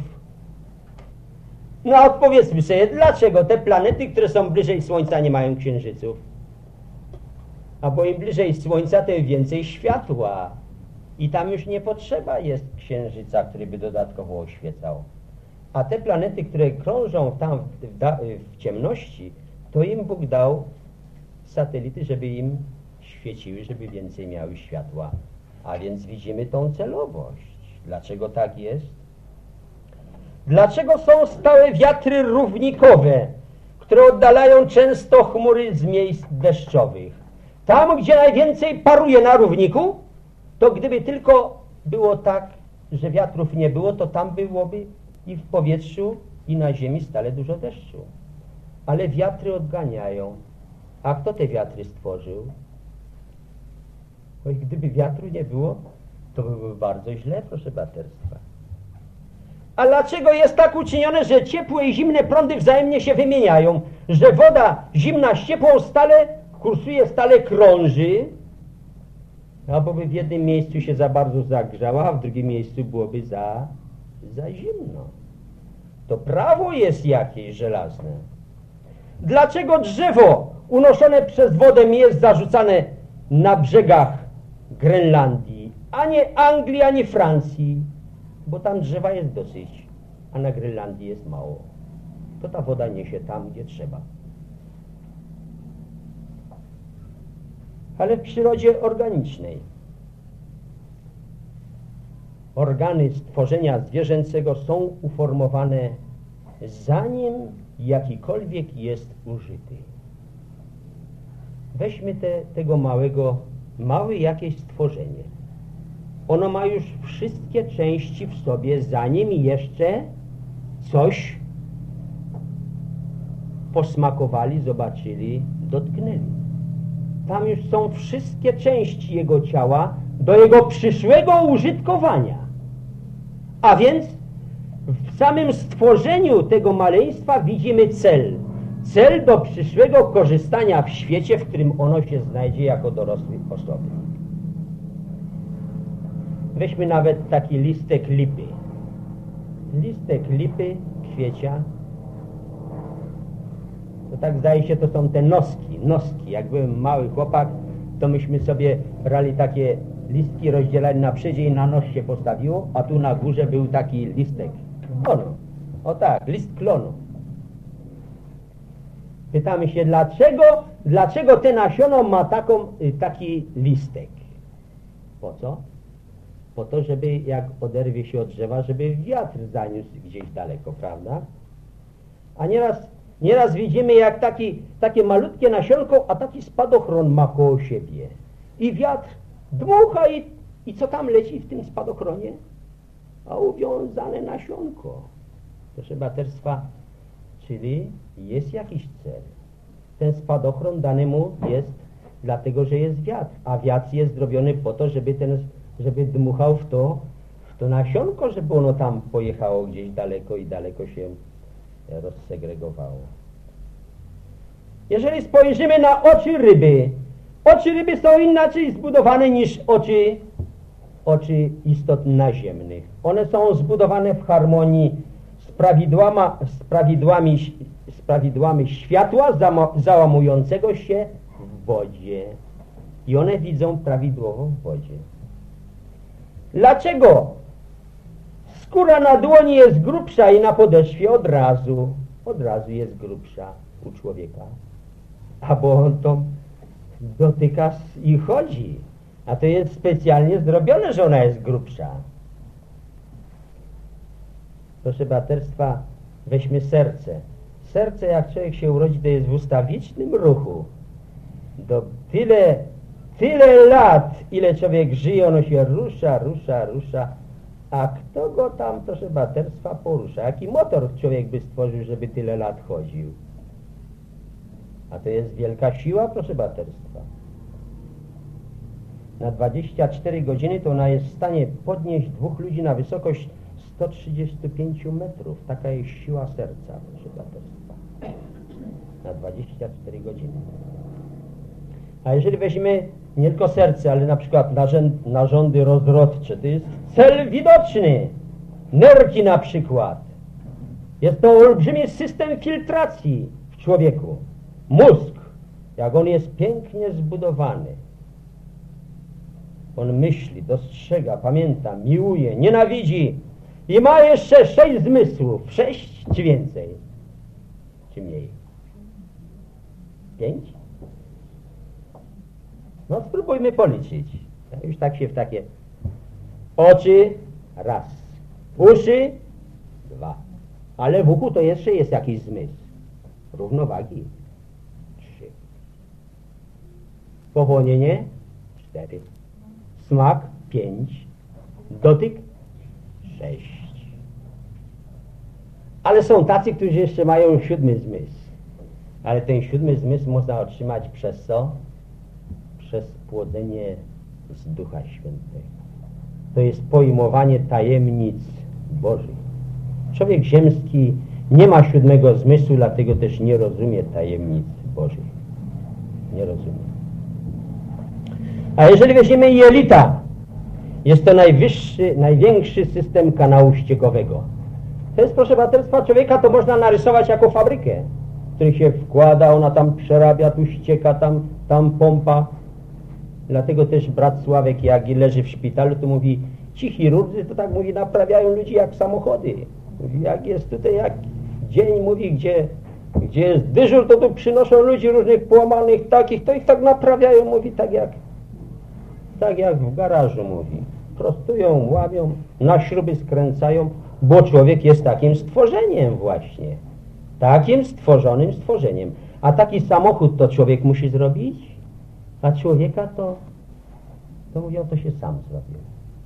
No a odpowiedzmy sobie, dlaczego te planety, które są bliżej Słońca, nie mają księżyców? A bo im bliżej Słońca, tym więcej światła. I tam już nie potrzeba jest księżyca, który by dodatkowo oświecał. A te planety, które krążą tam w ciemności, to im Bóg dał satelity, żeby im świeciły, żeby więcej miały światła. A więc widzimy tą celowość. Dlaczego tak jest? Dlaczego są stałe wiatry równikowe, które oddalają często chmury z miejsc deszczowych? Tam, gdzie najwięcej paruje na równiku, to gdyby tylko było tak, że wiatrów nie było, to tam byłoby i w powietrzu, i na ziemi stale dużo deszczu. Ale wiatry odganiają. A kto te wiatry stworzył? Oj, gdyby wiatru nie było, to by było bardzo źle, proszę braterstwa. A dlaczego jest tak uczynione, że ciepłe i zimne prądy wzajemnie się wymieniają? Że woda zimna z ciepłą stale kursuje, stale krąży, albo by w jednym miejscu się za bardzo zagrzała, a w drugim miejscu byłoby za zimno. To prawo jest jakieś żelazne. Dlaczego drzewo unoszone przez wodę jest zarzucane na brzegach Grenlandii, a nie Anglii, ani Francji? Bo tam drzewa jest dosyć, a na Grenlandii jest mało. To ta woda niesie tam, gdzie trzeba. Ale w przyrodzie organicznej organy stworzenia zwierzęcego są uformowane, zanim jakikolwiek jest użyty. Weźmy tego małe jakieś stworzenie. Ono ma już wszystkie części w sobie, zanim jeszcze coś posmakowali, zobaczyli, dotknęli. Tam już są wszystkie części jego ciała do jego przyszłego użytkowania. A więc w samym stworzeniu tego maleństwa widzimy cel. Cel do przyszłego korzystania w świecie, w którym ono się znajdzie jako dorosłe osoby. Weźmy nawet taki listek lipy. Listek lipy, kwiecia. To tak zdaje się, to są te noski. Jak byłem mały chłopak, to myśmy sobie brali takie listki, rozdzielali na przedzie i na nos się postawiło, a tu na górze był taki listek klonu. O tak, list klonu. Pytamy się, dlaczego te nasiono ma taki listek? Po co? Po to, żeby jak oderwie się od drzewa, żeby wiatr zaniósł gdzieś daleko, prawda? A nieraz widzimy, jak takie malutkie nasionko, a taki spadochron ma koło siebie. I wiatr dmucha i co tam leci w tym spadochronie? A uwiązane nasionko. Proszę braterstwa, czyli jest jakiś cel. Ten spadochron dany mu jest dlatego, że jest wiatr, a wiatr jest zrobiony po to, żeby dmuchał w to nasionko, żeby ono tam pojechało gdzieś daleko i daleko się rozsegregowało. Jeżeli spojrzymy na oczy ryby są inaczej zbudowane niż oczy istot naziemnych. One są zbudowane w harmonii z prawidłami światła załamującego się w wodzie. I one widzą prawidłowo w wodzie. Dlaczego? Skóra na dłoni jest grubsza i na podeszwie od razu jest grubsza u człowieka. A bo on to dotyka i chodzi. A to jest specjalnie zrobione, że ona jest grubsza. Proszę braterstwa, weźmy serce. Serce, jak człowiek się urodzi, to jest w ustawicznym ruchu. Do tyle lat, ile człowiek żyje, ono się rusza. A kto go tam, proszę braterstwa, porusza? Jaki motor człowiek by stworzył, żeby tyle lat chodził? A to jest wielka siła, proszę braterstwa. Na 24 godziny to ona jest w stanie podnieść 2 ludzi na wysokość 135 metrów. Taka jest siła serca, proszę braterstwa. Na 24 godziny. A jeżeli weźmiemy nie tylko serce, ale na przykład narządy rozrodcze, to jest cel widoczny. Nerki na przykład. Jest to olbrzymi system filtracji w człowieku. Mózg, jak on jest pięknie zbudowany. On myśli, dostrzega, pamięta, miłuje, nienawidzi i ma jeszcze 6 zmysłów. 6 czy więcej? Czy mniej? 5? No spróbujmy policzyć. Już tak się w takie oczy 1, uszy 2, ale w uchu to jeszcze jest jakiś zmysł równowagi 3, powonienie 4, smak 5, dotyk 6. Ale są tacy, którzy jeszcze mają 7 zmysł. Ale ten 7 zmysł można otrzymać przez co? Przez płodzenie z Ducha Świętego. To jest pojmowanie tajemnic Bożych. Człowiek ziemski nie ma 7 zmysłu, dlatego też nie rozumie tajemnic Bożych. Nie rozumie. A jeżeli weźmiemy jelita, jest to największy system kanału ściekowego. To jest, proszę braterstwa, człowieka to można narysować jako fabrykę, w której się wkłada, ona tam przerabia, tu ścieka, tam pompa. Dlatego też brat Sławek, jak leży w szpitalu, to mówi, ci chirurdzy to tak mówi, naprawiają ludzi jak samochody. Mówi, jak jest tutaj, jak dzień, mówi, gdzie jest dyżur, to tu przynoszą ludzi różnych połamanych takich, to ich tak naprawiają, mówi, tak jak w garażu, mówi. Prostują, łamią, na śruby skręcają, bo człowiek jest takim stworzeniem właśnie. Takim stworzonym stworzeniem. A taki samochód to człowiek musi zrobić, a człowieka to mówią, to się sam zrobił.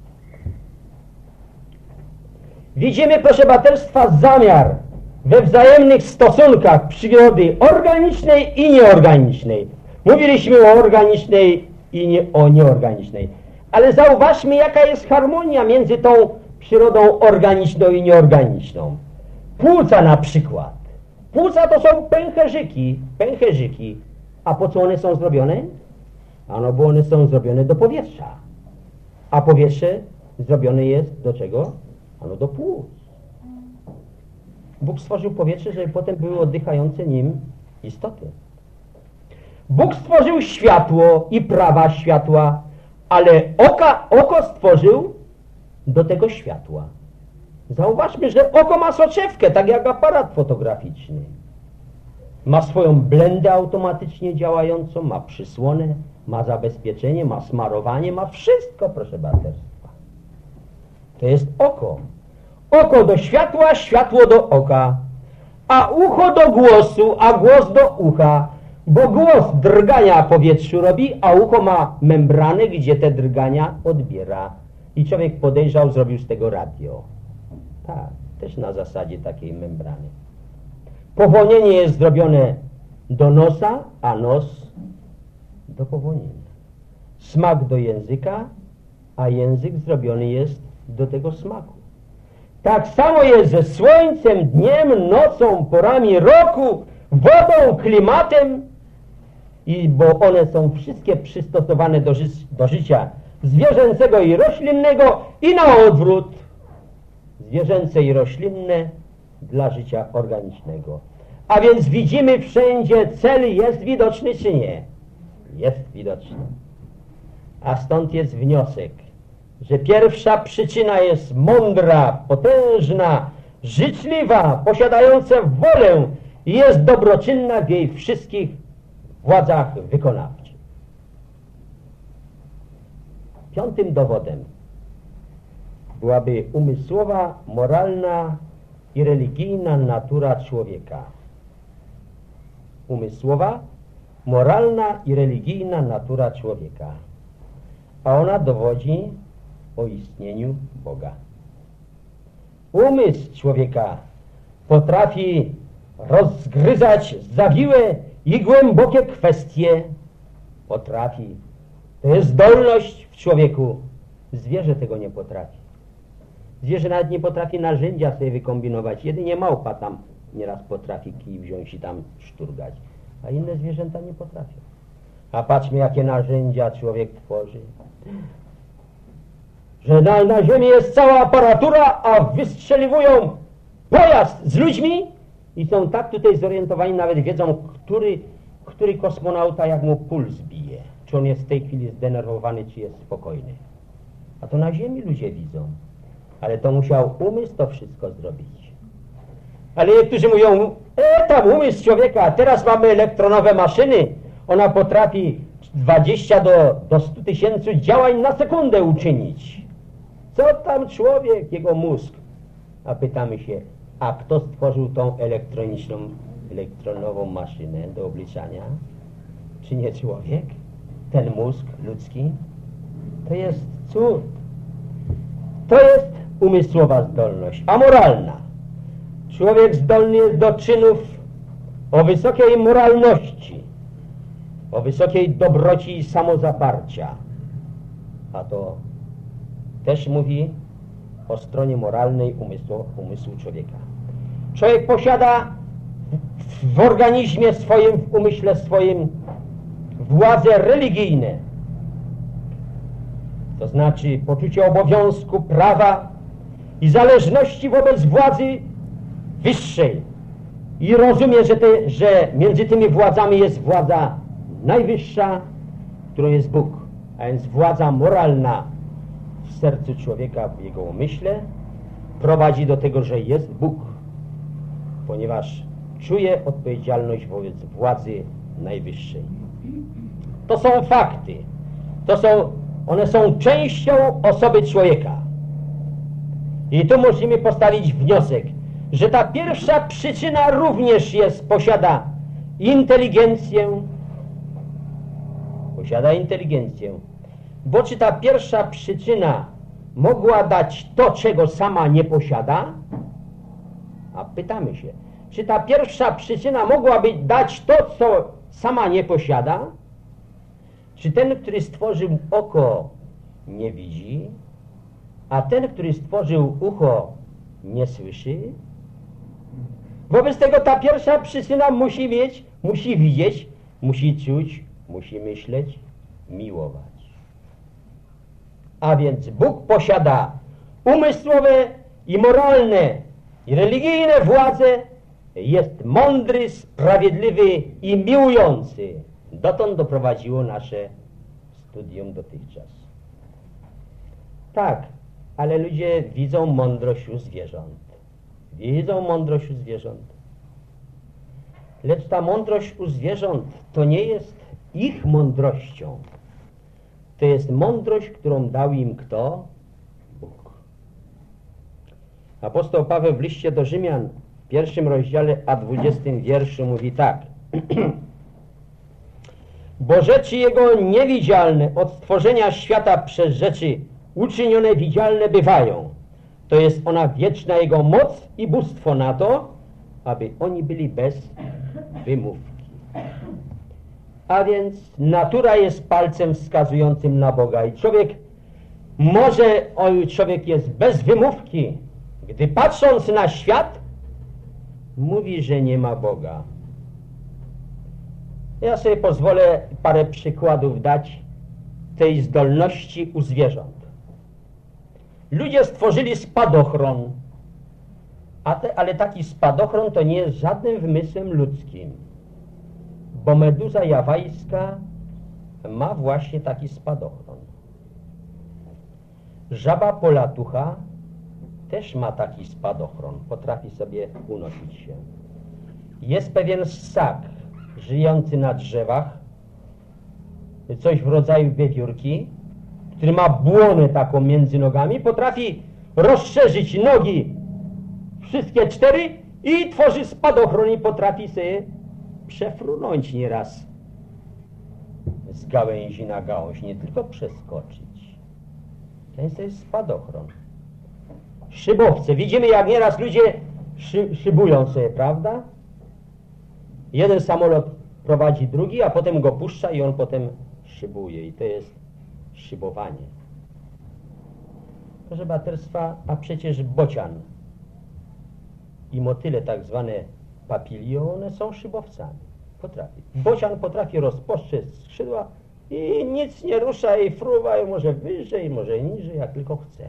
Widzimy, proszę braterstwa, zamiar we wzajemnych stosunkach przyrody organicznej i nieorganicznej. Mówiliśmy o organicznej i o nieorganicznej. Ale zauważmy, jaka jest harmonia między tą przyrodą organiczną i nieorganiczną. Płuca na przykład. Płuca to są pęcherzyki. A po co one są zrobione? Ano, bo one są zrobione do powietrza. A powietrze zrobione jest do czego? Ano, do płuc. Bóg stworzył powietrze, żeby potem były oddychające nim istoty. Bóg stworzył światło i prawa światła, ale oko stworzył do tego światła. Zauważmy, że oko ma soczewkę, tak jak aparat fotograficzny. Ma swoją blendę automatycznie działającą, ma przysłonę, ma zabezpieczenie, ma smarowanie, ma wszystko, proszę braterstwa. To jest oko. Oko do światła, światło do oka, a ucho do głosu, a głos do ucha, bo głos drgania powietrzu robi, a ucho ma membrany, gdzie te drgania odbiera. I człowiek podejrzał, zrobił z tego radio. Tak, też na zasadzie takiej membrany. Powonienie jest zrobione do nosa, a nos do powonienia. Smak do języka, a język zrobiony jest do tego smaku. Tak samo jest ze słońcem, dniem, nocą, porami roku, wodą, klimatem, bo one są wszystkie przystosowane do życia zwierzęcego i roślinnego i na odwrót. Zwierzęce i roślinne dla życia organicznego. A więc widzimy wszędzie, cel jest widoczny czy nie? Jest widoczny. A stąd jest wniosek, że pierwsza przyczyna jest mądra, potężna, życzliwa, posiadająca wolę i jest dobroczynna w jej wszystkich władzach wykonawczych. Piątym dowodem byłaby umysłowa, moralna i religijna natura człowieka. Umysłowa, moralna i religijna natura człowieka. A ona dowodzi o istnieniu Boga. Umysł człowieka potrafi rozgryzać zawiłe i głębokie kwestie. Potrafi. To jest zdolność w człowieku. Zwierzę tego nie potrafi. Zwierzę nawet nie potrafi narzędzia sobie wykombinować. Jedynie małpa tam nieraz potrafi kij wziąć i tam szturgać. A inne zwierzęta nie potrafią. A patrzmy, jakie narzędzia człowiek tworzy. Że na ziemi jest cała aparatura, a wystrzeliwują pojazd z ludźmi i są tak tutaj zorientowani, nawet wiedzą, który kosmonauta jak mu puls bije. Czy on jest w tej chwili zdenerwowany, czy jest spokojny. A to na ziemi ludzie widzą. Ale to musiał umysł to wszystko zrobić. Ale niektórzy mówią, tam umysł człowieka, a teraz mamy elektronowe maszyny. Ona potrafi 20 do 100 tysięcy działań na sekundę uczynić. Co tam człowiek, jego mózg? A pytamy się, a kto stworzył tą elektronową maszynę do obliczania? Czy nie człowiek? Ten mózg ludzki? To jest cud. To jest umysłowa zdolność, a moralna. Człowiek zdolny jest do czynów o wysokiej moralności, o wysokiej dobroci i samozaparcia. A to też mówi o stronie moralnej umysłu człowieka. Człowiek posiada w organizmie swoim, w umyśle swoim władze religijne. To znaczy poczucie obowiązku, prawa i zależności wobec władzy wyższej. I rozumie, że między tymi władzami jest władza najwyższa, którą jest Bóg, a więc władza moralna w sercu człowieka, w jego umyśle, prowadzi do tego, że jest Bóg, ponieważ czuje odpowiedzialność wobec władzy najwyższej. To są fakty. One są częścią osoby człowieka. I tu musimy postawić wniosek, że ta pierwsza przyczyna również posiada inteligencję. Posiada inteligencję. Bo czy ta pierwsza przyczyna mogła dać to, czego sama nie posiada? A pytamy się, czy ta pierwsza przyczyna mogłaby dać to, co sama nie posiada? Czy ten, który stworzył oko, nie widzi, a ten, który stworzył ucho, nie słyszy? Wobec tego ta pierwsza przyczyna musi widzieć, musi czuć, musi myśleć, miłować. A więc Bóg posiada umysłowe i moralne i religijne władze, jest mądry, sprawiedliwy i miłujący. Dotąd doprowadziło nasze studium dotychczas. Tak, ale ludzie widzą mądrość u zwierząt. Widzą mądrość u zwierząt. Lecz ta mądrość u zwierząt to nie jest ich mądrością. To jest mądrość, którą dał im kto? Bóg. Apostoł Paweł w liście do Rzymian w 1 rozdziale, a 20 wierszu mówi tak. Bo rzeczy Jego niewidzialne od stworzenia świata przez rzeczy uczynione widzialne bywają. To jest ona wieczna Jego moc i bóstwo na to, aby oni byli bez wymówki. A więc natura jest palcem wskazującym na Boga i człowiek jest bez wymówki, gdy patrząc na świat mówi, że nie ma Boga. Ja sobie pozwolę parę przykładów dać tej zdolności u zwierząt. Ludzie stworzyli spadochron, ale taki spadochron to nie jest żadnym wymysłem ludzkim, bo meduza jawajska ma właśnie taki spadochron. Żaba polatucha też ma taki spadochron, potrafi sobie unosić się. Jest pewien ssak żyjący na drzewach, coś w rodzaju wiewiórki, który ma błonę taką między nogami, potrafi rozszerzyć nogi wszystkie 4 i tworzy spadochron i potrafi sobie przefrunąć nieraz z gałęzi na gałąź, nie tylko przeskoczyć. To jest spadochron. Szybowce. Widzimy, jak nieraz ludzie szybują sobie, prawda? Jeden samolot prowadzi drugi, a potem go puszcza i on potem szybuje. I to jest szybowanie. Proszę braterstwa, a przecież bocian i motyle, tak zwane papilio, one są szybowcami. Potrafi. Bocian potrafi rozpostrzec skrzydła i nic nie rusza i fruwa, i może wyżej, może niżej, jak tylko chce.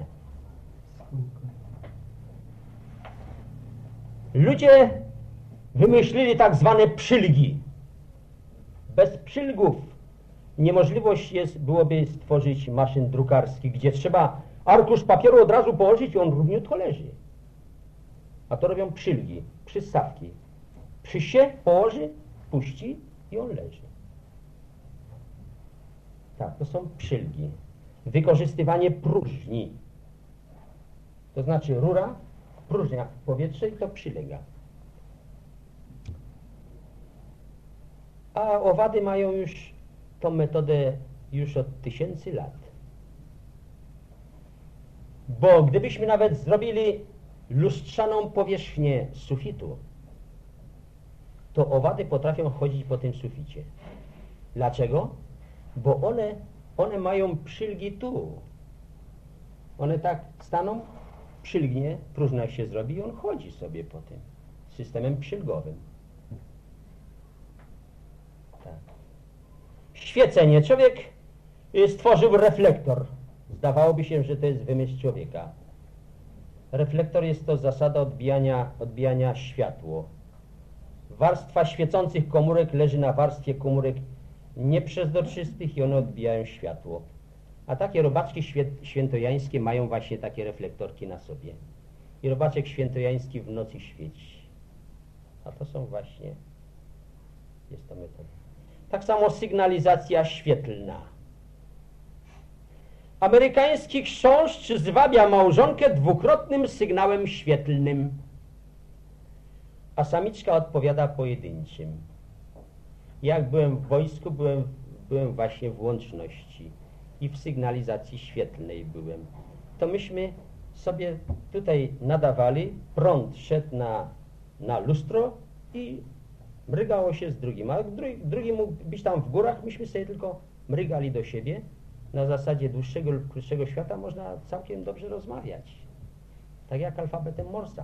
Ludzie wymyślili tak zwane przylgi. Bez przylgów niemożliwość byłoby stworzyć maszyn drukarskich, gdzie trzeba arkusz papieru od razu położyć i on równiutko leży. A to robią przylgi, przystawki. Przysie, położy, puści i on leży. Tak, to są przylgi. Wykorzystywanie próżni. To znaczy rura, próżnia w powietrze i to przylega. A owady mają już tą metodę już od 1000 lat. Bo gdybyśmy nawet zrobili lustrzaną powierzchnię sufitu, to owady potrafią chodzić po tym suficie. Dlaczego? Bo one mają przylgi tu. One tak staną, przylgnie, próżnia się zrobi i on chodzi sobie po tym systemem przylgowym. Tak. Świecenie. Człowiek stworzył reflektor. Zdawałoby się, że to jest wymysł człowieka. Reflektor jest to zasada odbijania światła. Warstwa świecących komórek leży na warstwie komórek nieprzezroczystych i one odbijają światło. A takie robaczki świętojańskie mają właśnie takie reflektorki na sobie. I robaczek świętojański w nocy świeci. A to są właśnie, jest to metoda. Tak samo sygnalizacja świetlna. Amerykański chrząszcz zwabia małżonkę 2-krotnym sygnałem świetlnym, a samiczka odpowiada pojedynczym. Jak byłem w wojsku, byłem właśnie w łączności i w sygnalizacji świetlnej byłem. To myśmy sobie tutaj nadawali, prąd szedł na lustro i mrygało się z drugim. A jak drugi mógł być tam w górach, myśmy sobie tylko mrygali do siebie. Na zasadzie dłuższego lub krótszego świata można całkiem dobrze rozmawiać. Tak jak alfabetem Morsa.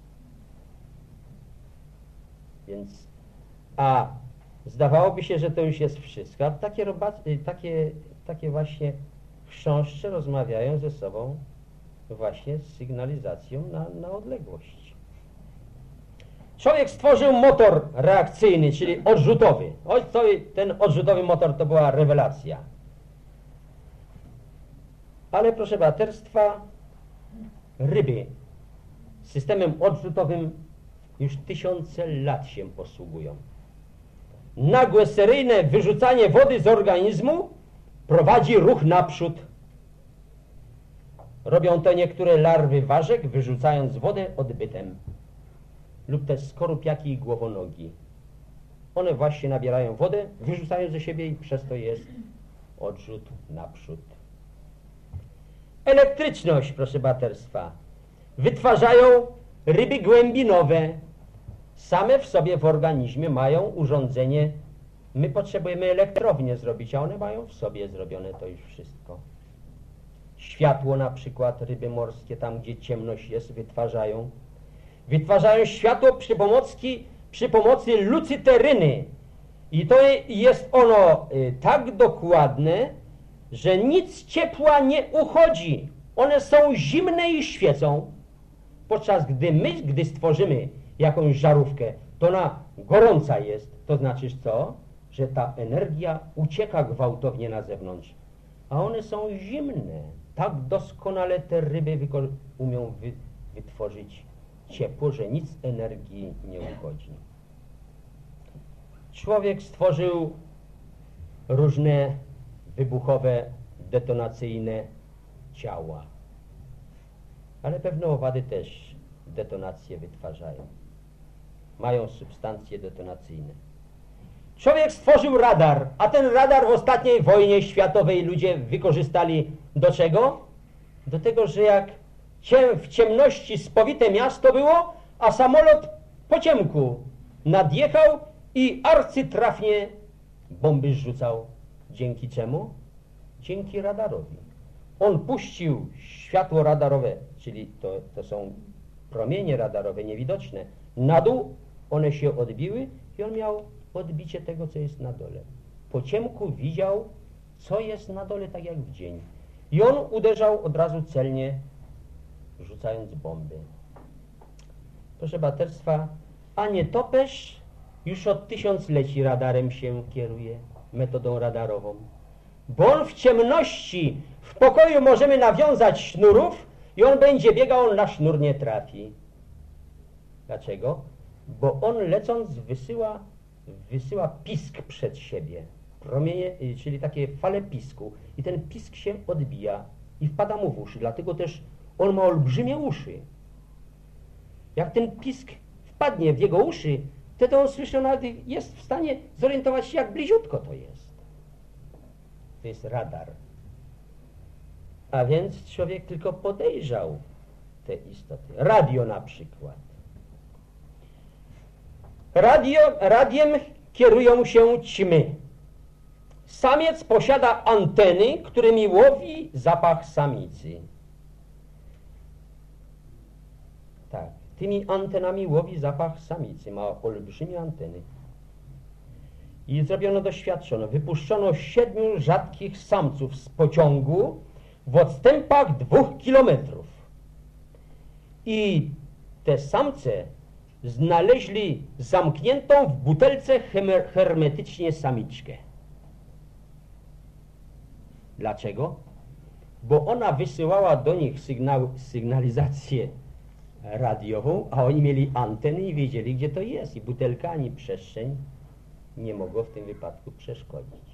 Więc, a zdawałoby się, że to już jest wszystko. A takie właśnie chrząszcze rozmawiają ze sobą właśnie z sygnalizacją na odległość. Człowiek stworzył motor reakcyjny, czyli odrzutowy. Ten odrzutowy motor to była rewelacja. Ale proszę braterstwa, ryby systemem odrzutowym już 1000 lat się posługują. Nagłe, seryjne wyrzucanie wody z organizmu prowadzi ruch naprzód. Robią to niektóre larwy ważek, wyrzucając wodę odbytem. Lub też skorupiaki i głowonogi. One właśnie nabierają wodę, wyrzucają ze siebie i przez to jest odrzut naprzód. Elektryczność, proszę braterstwa, wytwarzają ryby głębinowe. Same w sobie w organizmie mają urządzenie. My potrzebujemy elektrownię zrobić, a one mają w sobie zrobione to już wszystko. Światło na przykład, ryby morskie, tam gdzie ciemność jest, wytwarzają światło przy pomocy lucyteryny. I to jest ono tak dokładne, że nic ciepła nie uchodzi. One są zimne i świecą. Podczas gdy stworzymy jakąś żarówkę, to ona gorąca jest. To znaczy co? Że ta energia ucieka gwałtownie na zewnątrz. A one są zimne. Tak doskonale te ryby umią wytworzyć ciepło, że nic energii nie uchodzi. Człowiek stworzył różne wybuchowe, detonacyjne ciała. Ale pewne owady też detonacje wytwarzają. Mają substancje detonacyjne. Człowiek stworzył radar, a ten radar w ostatniej wojnie światowej ludzie wykorzystali do czego? Do tego, że jak w ciemności spowite miasto było, a samolot po ciemku nadjechał i arcytrafnie bomby zrzucał. Dzięki czemu? Dzięki radarowi. On puścił światło radarowe, czyli to są promienie radarowe niewidoczne, na dół, one się odbiły i on miał odbicie tego, co jest na dole. Po ciemku widział, co jest na dole, tak jak w dzień. I on uderzał od razu celnie, rzucając bomby. Proszę braterstwa, a nietoperz już od tysiącleci radarem się kieruje, metodą radarową. Bo on w ciemności, w pokoju możemy nawiązać sznurów i on będzie biegał, on na sznur nie trafi. Dlaczego? Bo on lecąc wysyła pisk przed siebie. Promienie, czyli takie fale pisku. I ten pisk się odbija i wpada mu w uszy. Dlatego też on ma olbrzymie uszy. Jak ten pisk wpadnie w jego uszy, wtedy on słyszy, nawet jest w stanie zorientować się, jak bliziutko to jest. To jest radar. A więc człowiek tylko podejrzał te istoty. Radio na przykład. Radiem kierują się ćmy. Samiec posiada anteny, którymi łowi zapach samicy. Tak, tymi antenami łowi zapach samicy. Ma olbrzymie anteny. I zrobiono, doświadczono. Wypuszczono 7 rzadkich samców z pociągu w odstępach 2 kilometrów. I te samce znaleźli zamkniętą w butelce hermetycznie samiczkę. Dlaczego? Bo ona wysyłała do nich sygnalizację radiową, a oni mieli anteny i wiedzieli, gdzie to jest. I butelka ani przestrzeń nie mogło w tym wypadku przeszkodzić.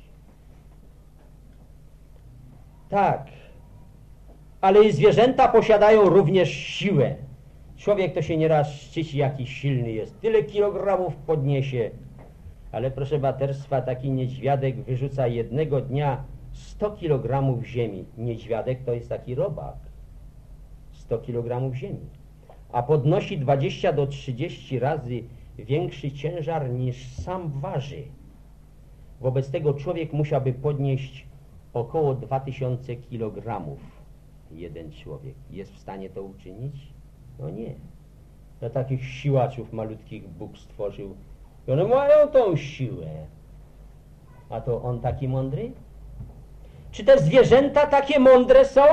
Tak, ale i zwierzęta posiadają również siłę. Człowiek to się nieraz szczyci, jaki silny jest. Tyle kilogramów podniesie. Ale proszę braterstwa, taki niedźwiadek wyrzuca jednego dnia 100 kilogramów ziemi. Niedźwiadek to jest taki robak. 100 kilogramów ziemi. A podnosi 20 do 30 razy większy ciężar niż sam waży. Wobec tego człowiek musiałby podnieść około 2000 kilogramów. Jeden człowiek. Jest w stanie to uczynić? No nie. Dla takich siłaczów malutkich Bóg stworzył. I one mają tą siłę. A to on taki mądry? Czy te zwierzęta takie mądre są?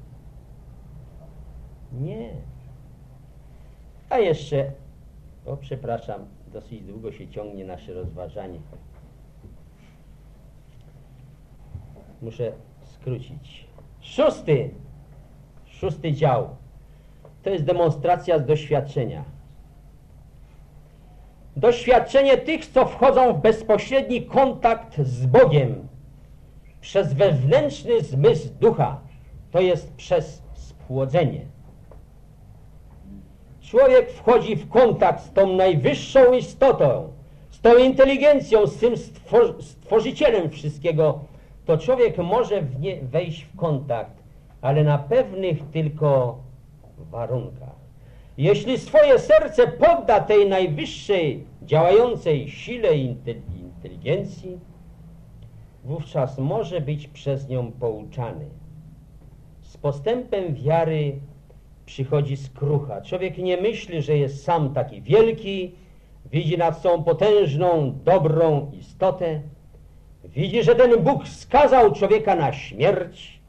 Nie. A jeszcze, przepraszam, dosyć długo się ciągnie nasze rozważanie. Muszę skrócić. Szósty dział. To jest demonstracja z doświadczenia. Doświadczenie tych, co wchodzą w bezpośredni kontakt z Bogiem przez wewnętrzny zmysł ducha, to jest przez spłodzenie. Człowiek wchodzi w kontakt z tą najwyższą istotą, z tą inteligencją, z tym stworzycielem wszystkiego, to człowiek może w nie wejść w kontakt, ale na pewnych tylko warunkach. Jeśli swoje serce podda tej najwyższej działającej sile inteligencji, wówczas może być przez nią pouczany. Z postępem wiary przychodzi skrucha. Człowiek nie myśli, że jest sam taki wielki, widzi nad sobą potężną, dobrą istotę, widzi, że ten Bóg skazał człowieka na śmierć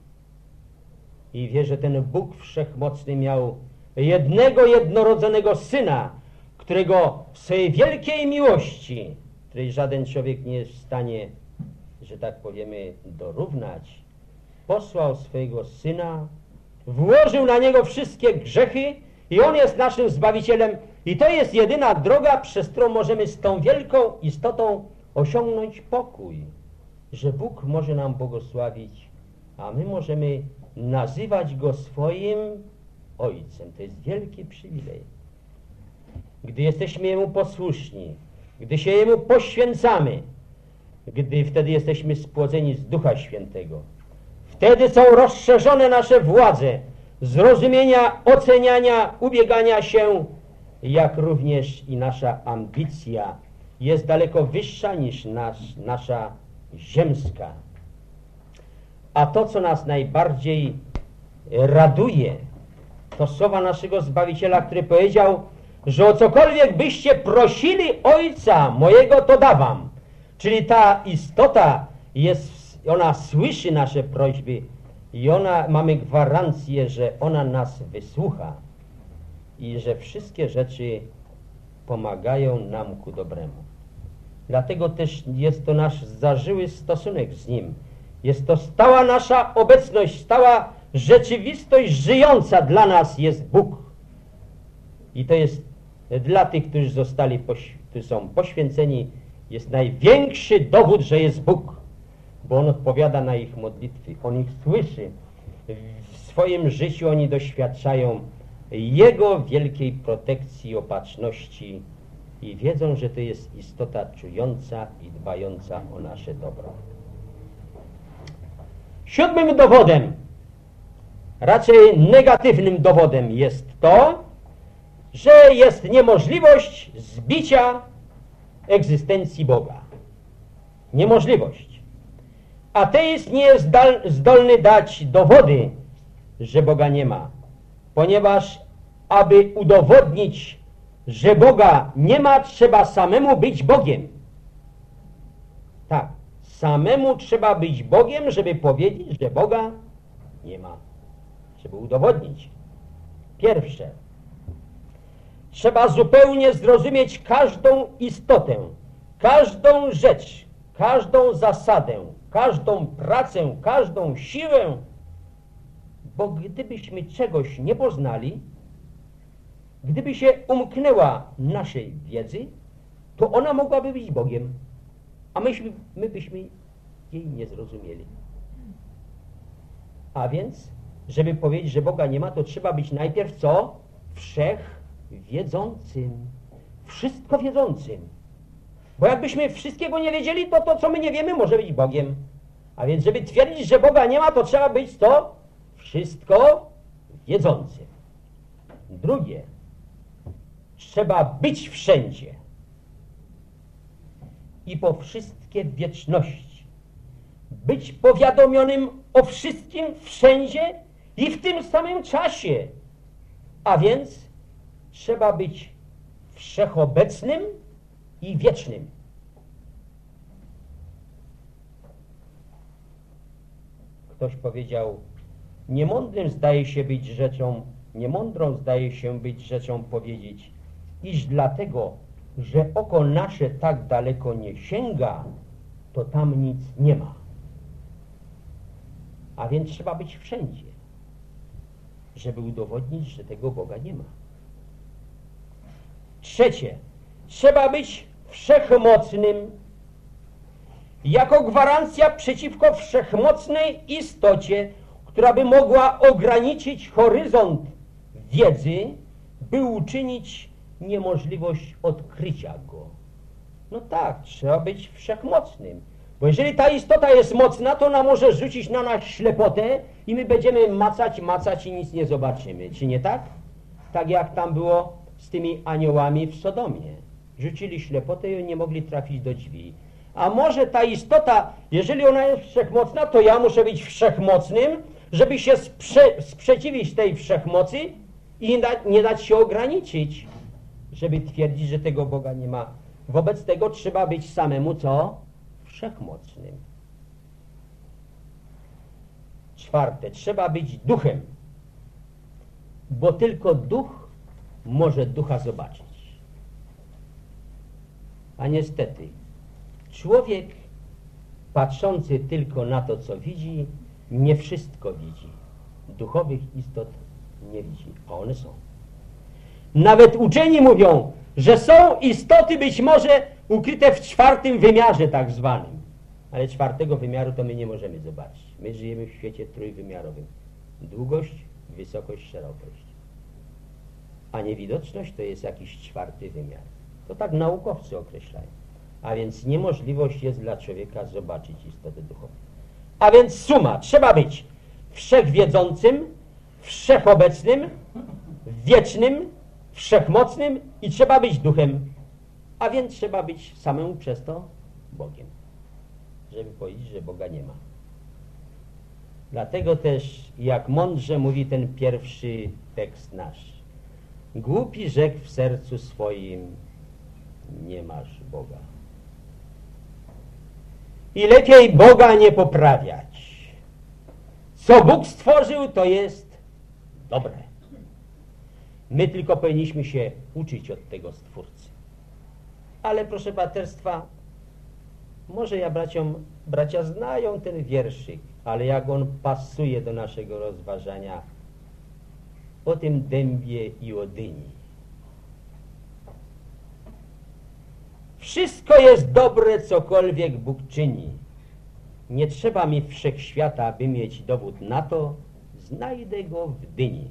i wie, że ten Bóg Wszechmocny miał jednego jednorodzonego Syna, którego w swojej wielkiej miłości, której żaden człowiek nie jest w stanie, że tak powiemy, dorównać, posłał swojego Syna, włożył na Niego wszystkie grzechy i On jest naszym Zbawicielem i to jest jedyna droga, przez którą możemy z tą wielką istotą osiągnąć pokój, że Bóg może nam błogosławić, a my możemy nazywać Go swoim Ojcem. To jest wielki przywilej. Gdy jesteśmy Jemu posłuszni, gdy się Jemu poświęcamy, gdy wtedy jesteśmy spłodzeni z Ducha Świętego, wtedy są rozszerzone nasze władze, zrozumienia, oceniania, ubiegania się, jak również i nasza ambicja jest daleko wyższa niż nasza ziemska. A to, co nas najbardziej raduje, to słowa naszego Zbawiciela, który powiedział, że o cokolwiek byście prosili Ojca mojego, to dawam. Czyli ta istota ona słyszy nasze prośby i mamy gwarancję, że ona nas wysłucha i że wszystkie rzeczy pomagają nam ku dobremu. Dlatego też jest to nasz zażyły stosunek z Nim. Jest to stała nasza obecność, stała rzeczywistość żyjąca dla nas jest Bóg. I to jest dla tych, którzy którzy są poświęceni, jest największy dowód, że jest Bóg, bo On odpowiada na ich modlitwy, On ich słyszy. W swoim życiu oni doświadczają Jego wielkiej protekcji i opatrzności i wiedzą, że to jest istota czująca i dbająca o nasze dobro. 7. dowodem, raczej negatywnym dowodem jest to, że jest niemożliwość zbicia egzystencji Boga. Niemożliwość. Ateizm nie jest zdolny dać dowody, że Boga nie ma, ponieważ aby udowodnić, że Boga nie ma, trzeba samemu być Bogiem. Tak, samemu trzeba być Bogiem, żeby powiedzieć, że Boga nie ma. Żeby udowodnić. Pierwsze, trzeba zupełnie zrozumieć każdą istotę, każdą rzecz, każdą zasadę, każdą pracę, każdą siłę, bo gdybyśmy czegoś nie poznali, gdyby się umknęła naszej wiedzy, to ona mogłaby być Bogiem, a my byśmy jej nie zrozumieli. A więc, żeby powiedzieć, że Boga nie ma, to trzeba być najpierw co? Wszechwiedzącym. Wszystko wiedzącym. Bo jakbyśmy wszystkiego nie wiedzieli, to to, co my nie wiemy, może być Bogiem. A więc, żeby twierdzić, że Boga nie ma, to trzeba być to? Wszystko wiedzącym. Drugie, trzeba być wszędzie i po wszystkie wieczności. Być powiadomionym o wszystkim wszędzie i w tym samym czasie. A więc trzeba być wszechobecnym i wiecznym. Ktoś powiedział, niemądrą zdaje się być rzeczą powiedzieć, iż dlatego, że oko nasze tak daleko nie sięga, to tam nic nie ma. A więc trzeba być wszędzie, żeby udowodnić, że tego Boga nie ma. Trzecie, trzeba być wszechmocnym jako gwarancja przeciwko wszechmocnej istocie, która by mogła ograniczyć horyzont wiedzy, by uczynić niemożliwość odkrycia Go. No tak, trzeba być wszechmocnym. Bo jeżeli ta istota jest mocna, to ona może rzucić na nas ślepotę i my będziemy macać i nic nie zobaczymy. Czy nie tak? Tak jak tam było z tymi aniołami w Sodomie. Rzucili ślepotę i nie mogli trafić do drzwi. A może ta istota, jeżeli ona jest wszechmocna, to ja muszę być wszechmocnym, żeby się sprzeciwić tej wszechmocy i nie dać się ograniczyć, żeby twierdzić, że tego Boga nie ma. Wobec tego trzeba być samemu co? Wszechmocnym. Czwarte, trzeba być duchem, bo tylko duch może ducha zobaczyć. A niestety, człowiek patrzący tylko na to, co widzi, nie wszystko widzi. Duchowych istot nie widzi, a one są. Nawet uczeni mówią, że są istoty być może ukryte w czwartym wymiarze tak zwanym. Ale czwartego wymiaru to my nie możemy zobaczyć. My żyjemy w świecie trójwymiarowym. Długość, wysokość, szerokość. A niewidoczność to jest jakiś czwarty wymiar. To tak naukowcy określają. A więc niemożliwość jest dla człowieka zobaczyć istoty duchowe. A więc suma, trzeba być wszechwiedzącym, wszechobecnym, wiecznym, wszechmocnym i trzeba być duchem. A więc trzeba być samemu przez to Bogiem, żeby powiedzieć, że Boga nie ma. Dlatego też, jak mądrze mówi ten pierwszy tekst nasz, głupi rzekł w sercu swoim, nie masz Boga. I lepiej Boga nie poprawiać. Co Bóg stworzył, to jest dobre. My tylko powinniśmy się uczyć od tego Stwórcy. Ale proszę braterstwa, może bracia znają ten wierszyk, ale jak on pasuje do naszego rozważania o tym dębie i o dyni. Wszystko jest dobre, cokolwiek Bóg czyni. Nie trzeba mi wszechświata, by mieć dowód na to, znajdę go w dyni.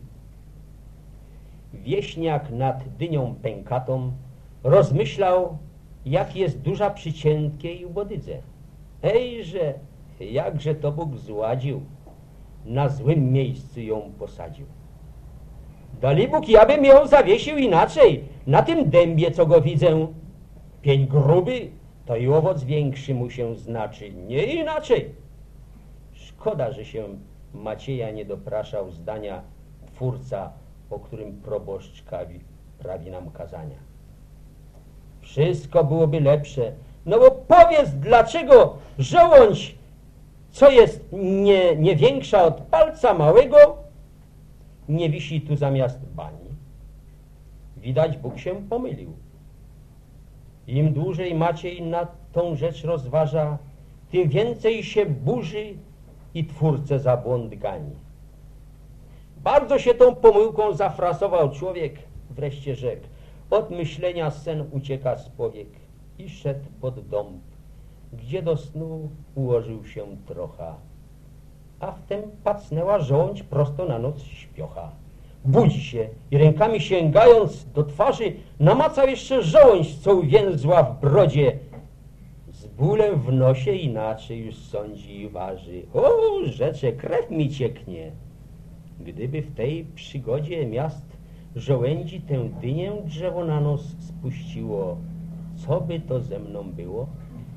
Wieśniak nad dynią pękatą rozmyślał, jak jest duża przy cienkiej ubodydze. Ejże, jakże to Bóg zładził, na złym miejscu ją posadził. Dali Bóg, ja bym ją zawiesił inaczej, na tym dębie, co go widzę. Pień gruby, to i owoc większy mu się znaczy, nie inaczej. Szkoda, że się Macieja nie dopraszał zdania Twórca, o którym proboszcz prawi nam kazania. Wszystko byłoby lepsze. No bo powiedz, dlaczego żołądź, co jest nie większa od palca małego, nie wisi tu zamiast bani. Widać, Bóg się pomylił. Im dłużej Maciej nad tą rzecz rozważa, tym więcej się burzy i Twórcę za błąd gani. Bardzo się tą pomyłką zafrasował człowiek, wreszcie rzekł, od myślenia sen ucieka z powiek i szedł pod dąb, gdzie do snu ułożył się trocha, a wtem pacnęła żołądź prosto na noc śpiocha. Budzi się i rękami sięgając do twarzy namacał jeszcze żołądź, co uwięzła w brodzie. Z bólem w nosie inaczej już sądzi i waży. O, rzecze, krew mi cieknie. Gdyby w tej przygodzie miast żołędzi tę dynię drzewo na nos spuściło, co by to ze mną było?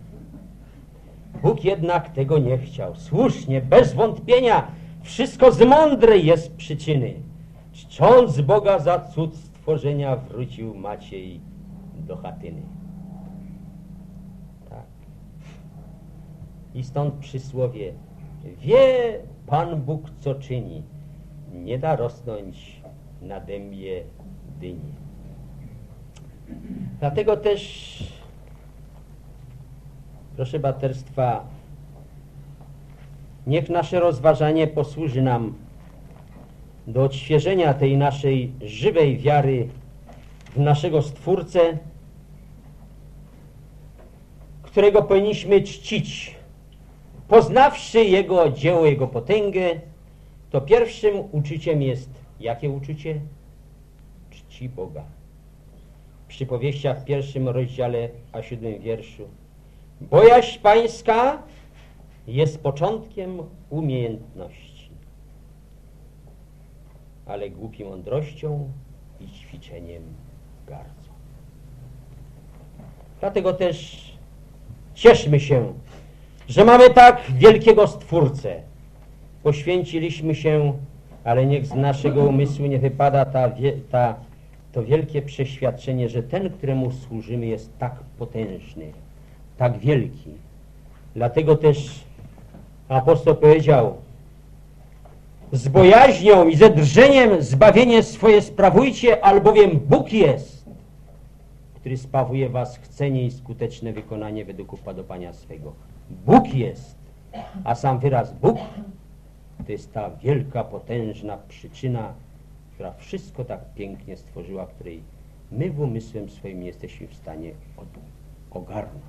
Bóg jednak tego nie chciał. Słusznie, bez wątpienia, wszystko z mądrej jest przyczyny. Czcząc Boga za cud stworzenia, wrócił Maciej do chatyny. Tak. I stąd przysłowie: wie Pan Bóg, co czyni, nie da rosnąć na dębie dyni. Dlatego też, proszę braterstwa, niech nasze rozważanie posłuży nam do odświeżenia tej naszej żywej wiary w naszego Stwórcę, którego powinniśmy czcić. Poznawszy Jego dzieło, Jego potęgę, to pierwszym uczuciem jest jakie uczucie? Czci Boga. W Przypowieściach w 1 rozdziale, a 7 wierszu: bojaźń Pańska jest początkiem umiejętności, ale głupi mądrością i ćwiczeniem gardzą. Dlatego też cieszmy się, że mamy tak wielkiego Stwórcę. Poświęciliśmy się, ale niech z naszego umysłu nie wypada to wielkie przeświadczenie, że ten, któremu służymy, jest tak potężny, tak wielki. Dlatego też apostoł powiedział: z bojaźnią i ze drżeniem zbawienie swoje sprawujcie, albowiem Bóg jest, który sprawuje was chcenie i skuteczne wykonanie według upodobania swego. Bóg jest, a sam wyraz Bóg to jest ta wielka, potężna przyczyna, która wszystko tak pięknie stworzyła, której my w umysłem swoim nie jesteśmy w stanie ogarnąć.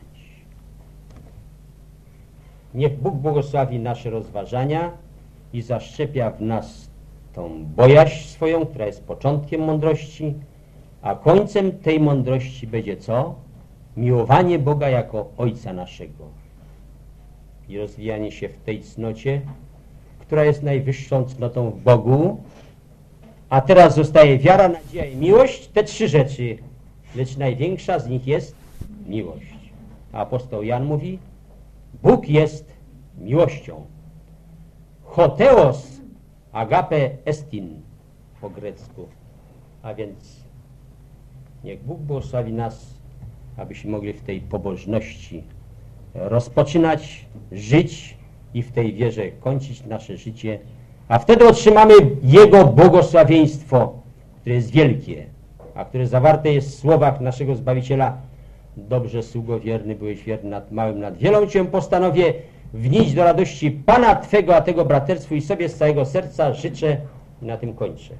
Niech Bóg błogosławi nasze rozważania i zaszczepia w nas tą bojaźń swoją, która jest początkiem mądrości, a końcem tej mądrości będzie co? Miłowanie Boga jako Ojca naszego i rozwijanie się w tej cnocie, która jest najwyższą cnotą w Bogu. A teraz zostaje wiara, nadzieja i miłość, te trzy rzeczy, lecz największa z nich jest miłość. A apostoł Jan mówi: Bóg jest miłością. Hoteos agape estin po grecku. A więc niech Bóg błogosławi nas, abyśmy mogli w tej pobożności rozpoczynać, żyć i w tej wierze kończyć nasze życie, a wtedy otrzymamy Jego błogosławieństwo, które jest wielkie, a które zawarte jest w słowach naszego Zbawiciela: dobrze, sługo wierny, byłeś wierny nad małym, nad wielą Cię postanowię wnieść do radości Pana Twego, a tego braterstwu i sobie z całego serca życzę. I na tym kończę.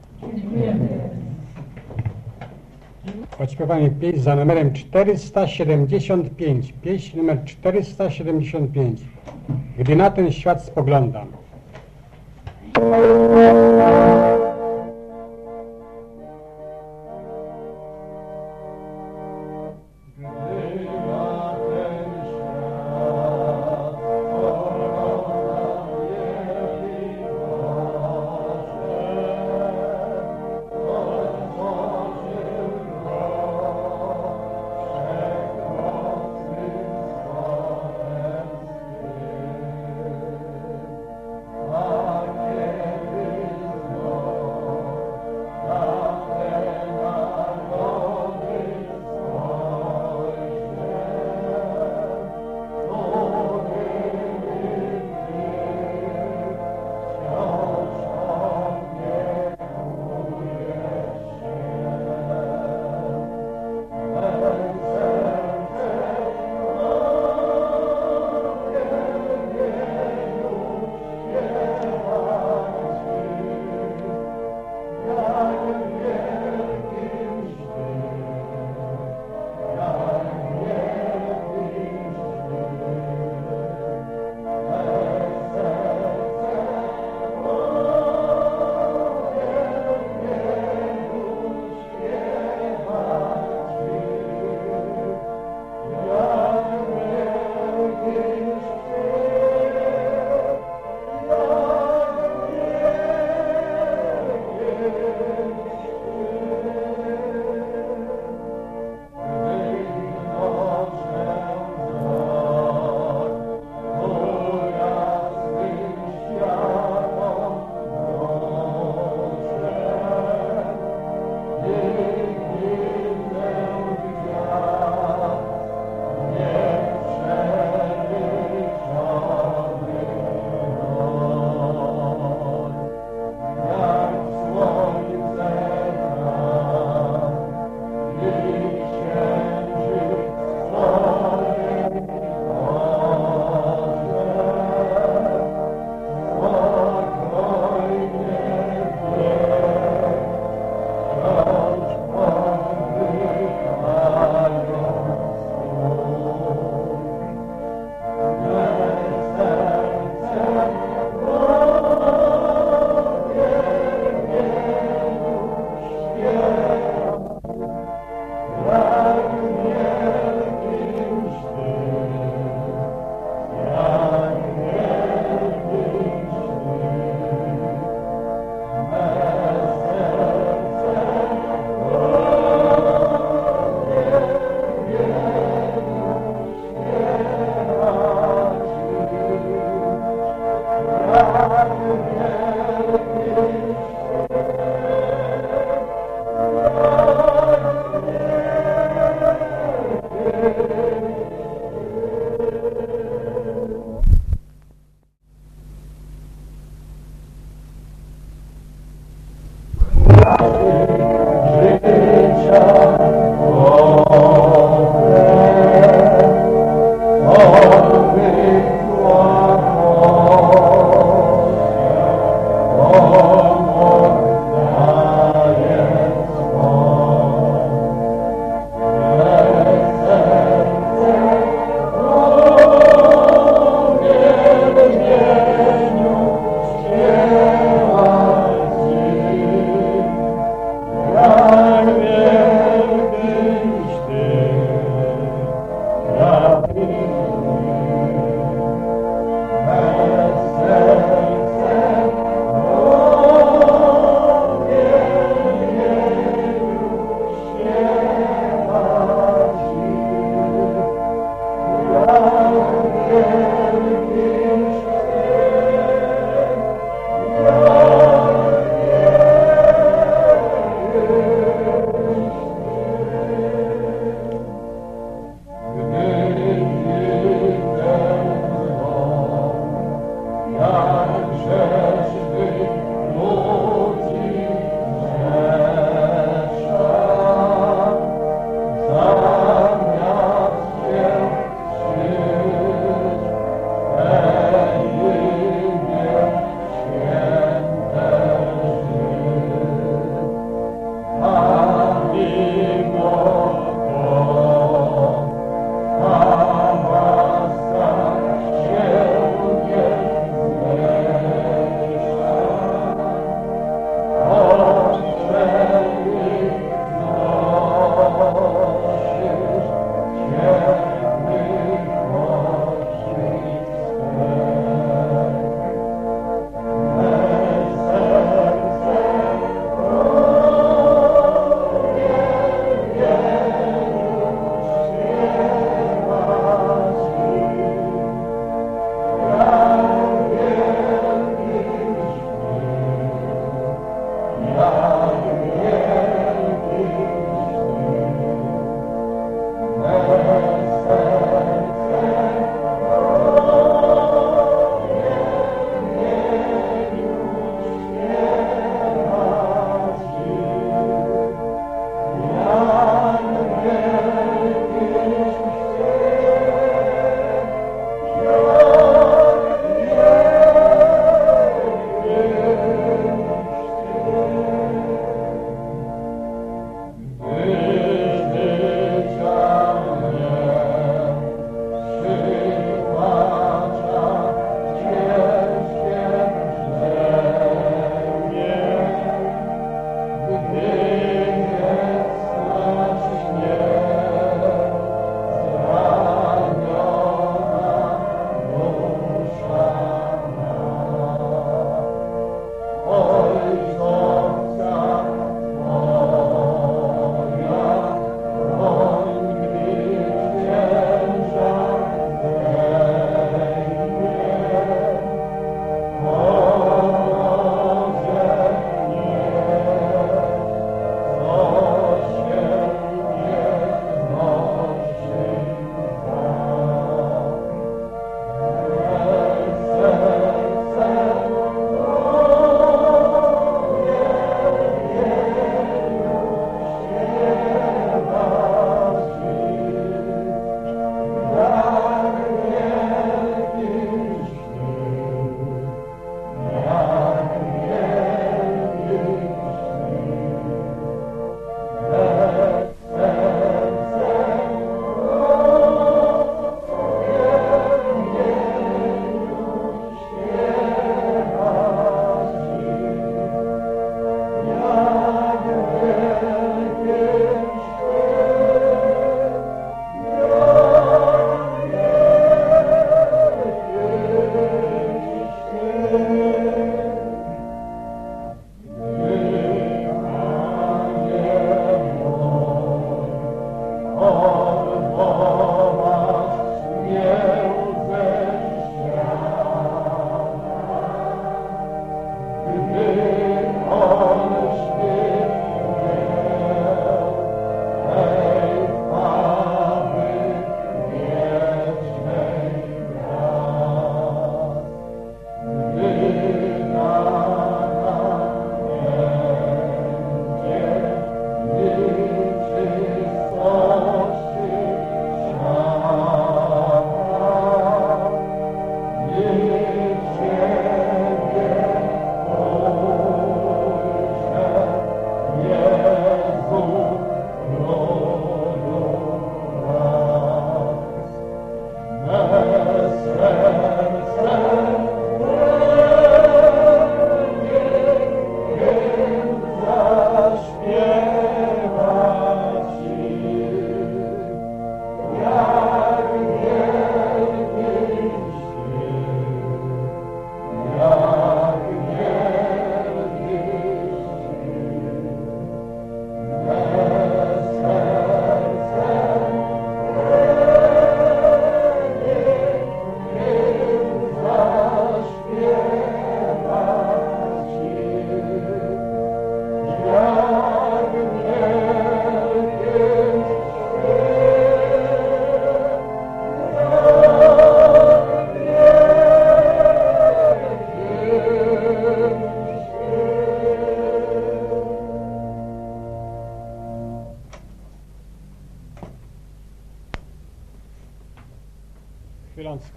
Odśpiewamy pieśń za numerem 475. Pieśń numer 475. Gdy na ten świat spoglądam. Amen.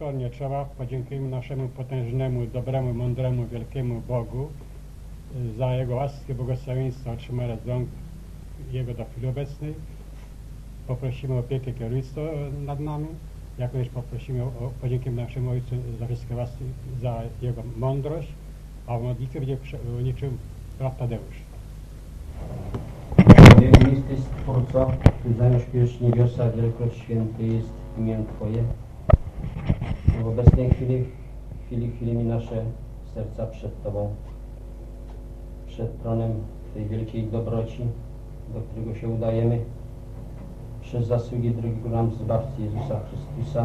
wszystko nie trzeba. Podziękujemy naszemu potężnemu, dobremu, mądremu, wielkiemu Bogu za Jego łaskę, błogosławieństwa otrzymane z rąk Jego do chwili obecnej. Poprosimy o opiekę kierownictwo nad nami, jak również podziękujemy naszemu Ojcu za wszystkie łaski, za Jego mądrość, a w modlitwie będzie przewodniczył brat Tadeusz. Wielki jesteś Stwórco, Ty zamieszkujesz w niebiosach, wielkość święty jest imię Twoje. W obecnej chwili mi nasze serca przed Tobą, przed tronem tej wielkiej dobroci, do którego się udajemy, przez zasługi drogiego nam Zbawcy Jezusa Chrystusa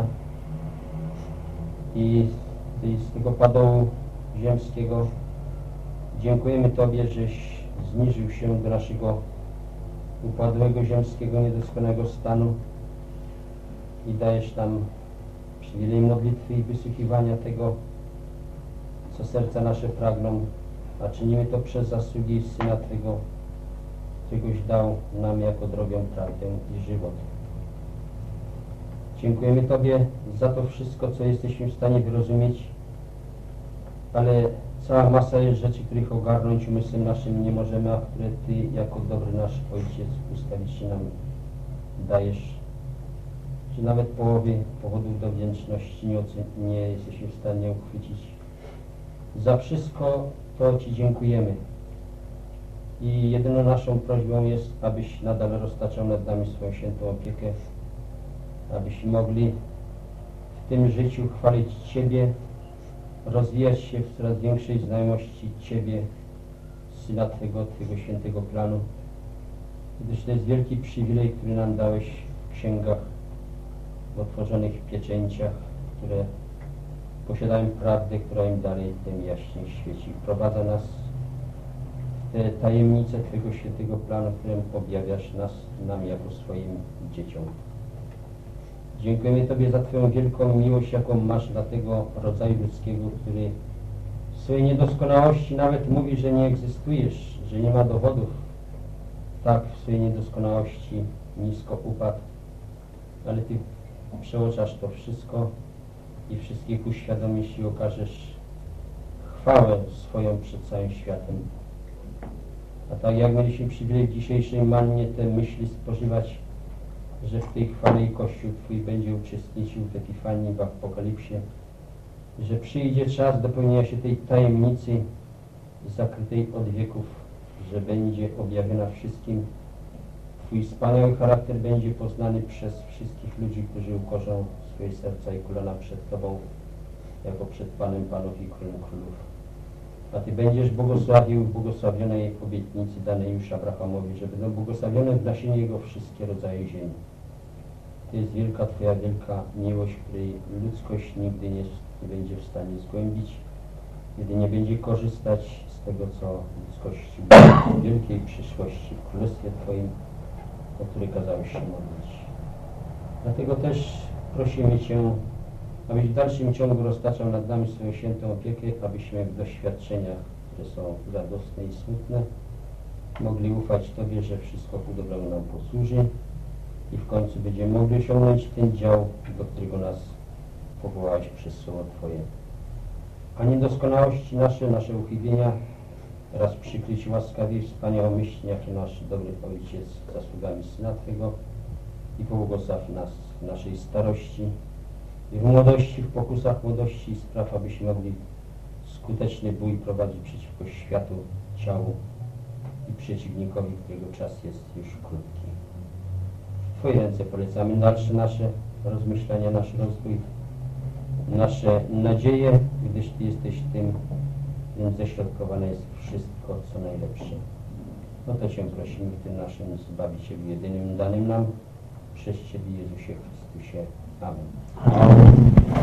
i z tego padołu ziemskiego dziękujemy Tobie, żeś zniżył się do naszego upadłego ziemskiego, niedoskonałego stanu i dajesz nam przywilej modlitwy i wysłuchiwania tego, co serca nasze pragną, a czynimy to przez zasługi Syna Twego, któregoś dał nam jako drogę, prawdę i żywot. Dziękujemy Tobie za to wszystko, co jesteśmy w stanie wyrozumieć, ale cała masa jest rzeczy, których ogarnąć umysłem naszym nie możemy, a które Ty jako dobry nasz Ojciec ustawicznie nam dajesz, że nawet połowy powodów do wdzięczności nie jesteśmy w stanie uchwycić. Za wszystko to Ci dziękujemy i jedyną naszą prośbą jest, abyś nadal roztaczał nad nami swoją świętą opiekę, abyśmy mogli w tym życiu chwalić Ciebie, rozwijać się w coraz większej znajomości Ciebie, Syna Twego świętego planu, gdyż to jest wielki przywilej, który nam dałeś w księgach, w otworzonych pieczęciach, które posiadają prawdę, która im dalej tym jaśniej świeci. Wprowadza nas w te tajemnice Twego świętego planu, którym objawiasz nam jako swoim dzieciom. Dziękujemy Tobie za Twoją wielką miłość, jaką masz dla tego rodzaju ludzkiego, który w swojej niedoskonałości nawet mówi, że nie egzystujesz, że nie ma dowodów. Tak, w swojej niedoskonałości nisko upadł, ale Ty przeoczasz to wszystko i wszystkich uświadomisz i okażesz chwałę swoją przed całym światem. A tak jak mieliśmy przywilej w dzisiejszej mannie te myśli spożywać, że w tej chwale i Kościół Twój będzie uczestniczył w Epifanii, w Apokalipsie, że przyjdzie czas dopełnienia się tej tajemnicy zakrytej od wieków, że będzie objawiona wszystkim. Twój wspaniały charakter będzie poznany przez wszystkich ludzi, którzy ukorzą swoje serca i kolana przed Tobą, jako przed Panem Panów i Królem Królów. A Ty będziesz błogosławił w błogosławionej obietnicy danej już Abrahamowi, że będą błogosławione w nasieniu Jego wszystkie rodzaje ziemi. To jest wielka Twoja wielka miłość, której ludzkość nigdy nie będzie w stanie zgłębić, kiedy nie będzie korzystać z tego, co ludzkości w wielkiej przyszłości w Królestwie Twoim, o które kazałeś się modlić. Dlatego też prosimy Cię, abyś w dalszym ciągu roztaczał nad nami swoją świętą opiekę, abyśmy w doświadczeniach, które są radosne i smutne, mogli ufać Tobie, że wszystko ku dobremu nam posłuży i w końcu będziemy mogli osiągnąć ten dział, do którego nas powołałeś przez słowo Twoje. A niedoskonałości nasze uchybienia raz przykryć łaskawie i wspaniałomyślnie, jakie nasz dobry Ojciec zasługami Syna Twego i pobłogosław nas w naszej starości i w młodości, w pokusach młodości i spraw, abyśmy mogli skuteczny bój prowadzić przeciwko światu, ciału i przeciwnikowi, którego czas jest już krótki. W Twoje ręce polecamy dalsze nasze rozmyślania, nasz rozwój, nasze nadzieje, gdyż Ty jesteś tym, którym ześrodkowane jest wszystko, co najlepsze. No to Cię prosimy w tym naszym Zbawicielu jedynym danym nam, przez Ciebie, Jezusie Chrystusie. Amen.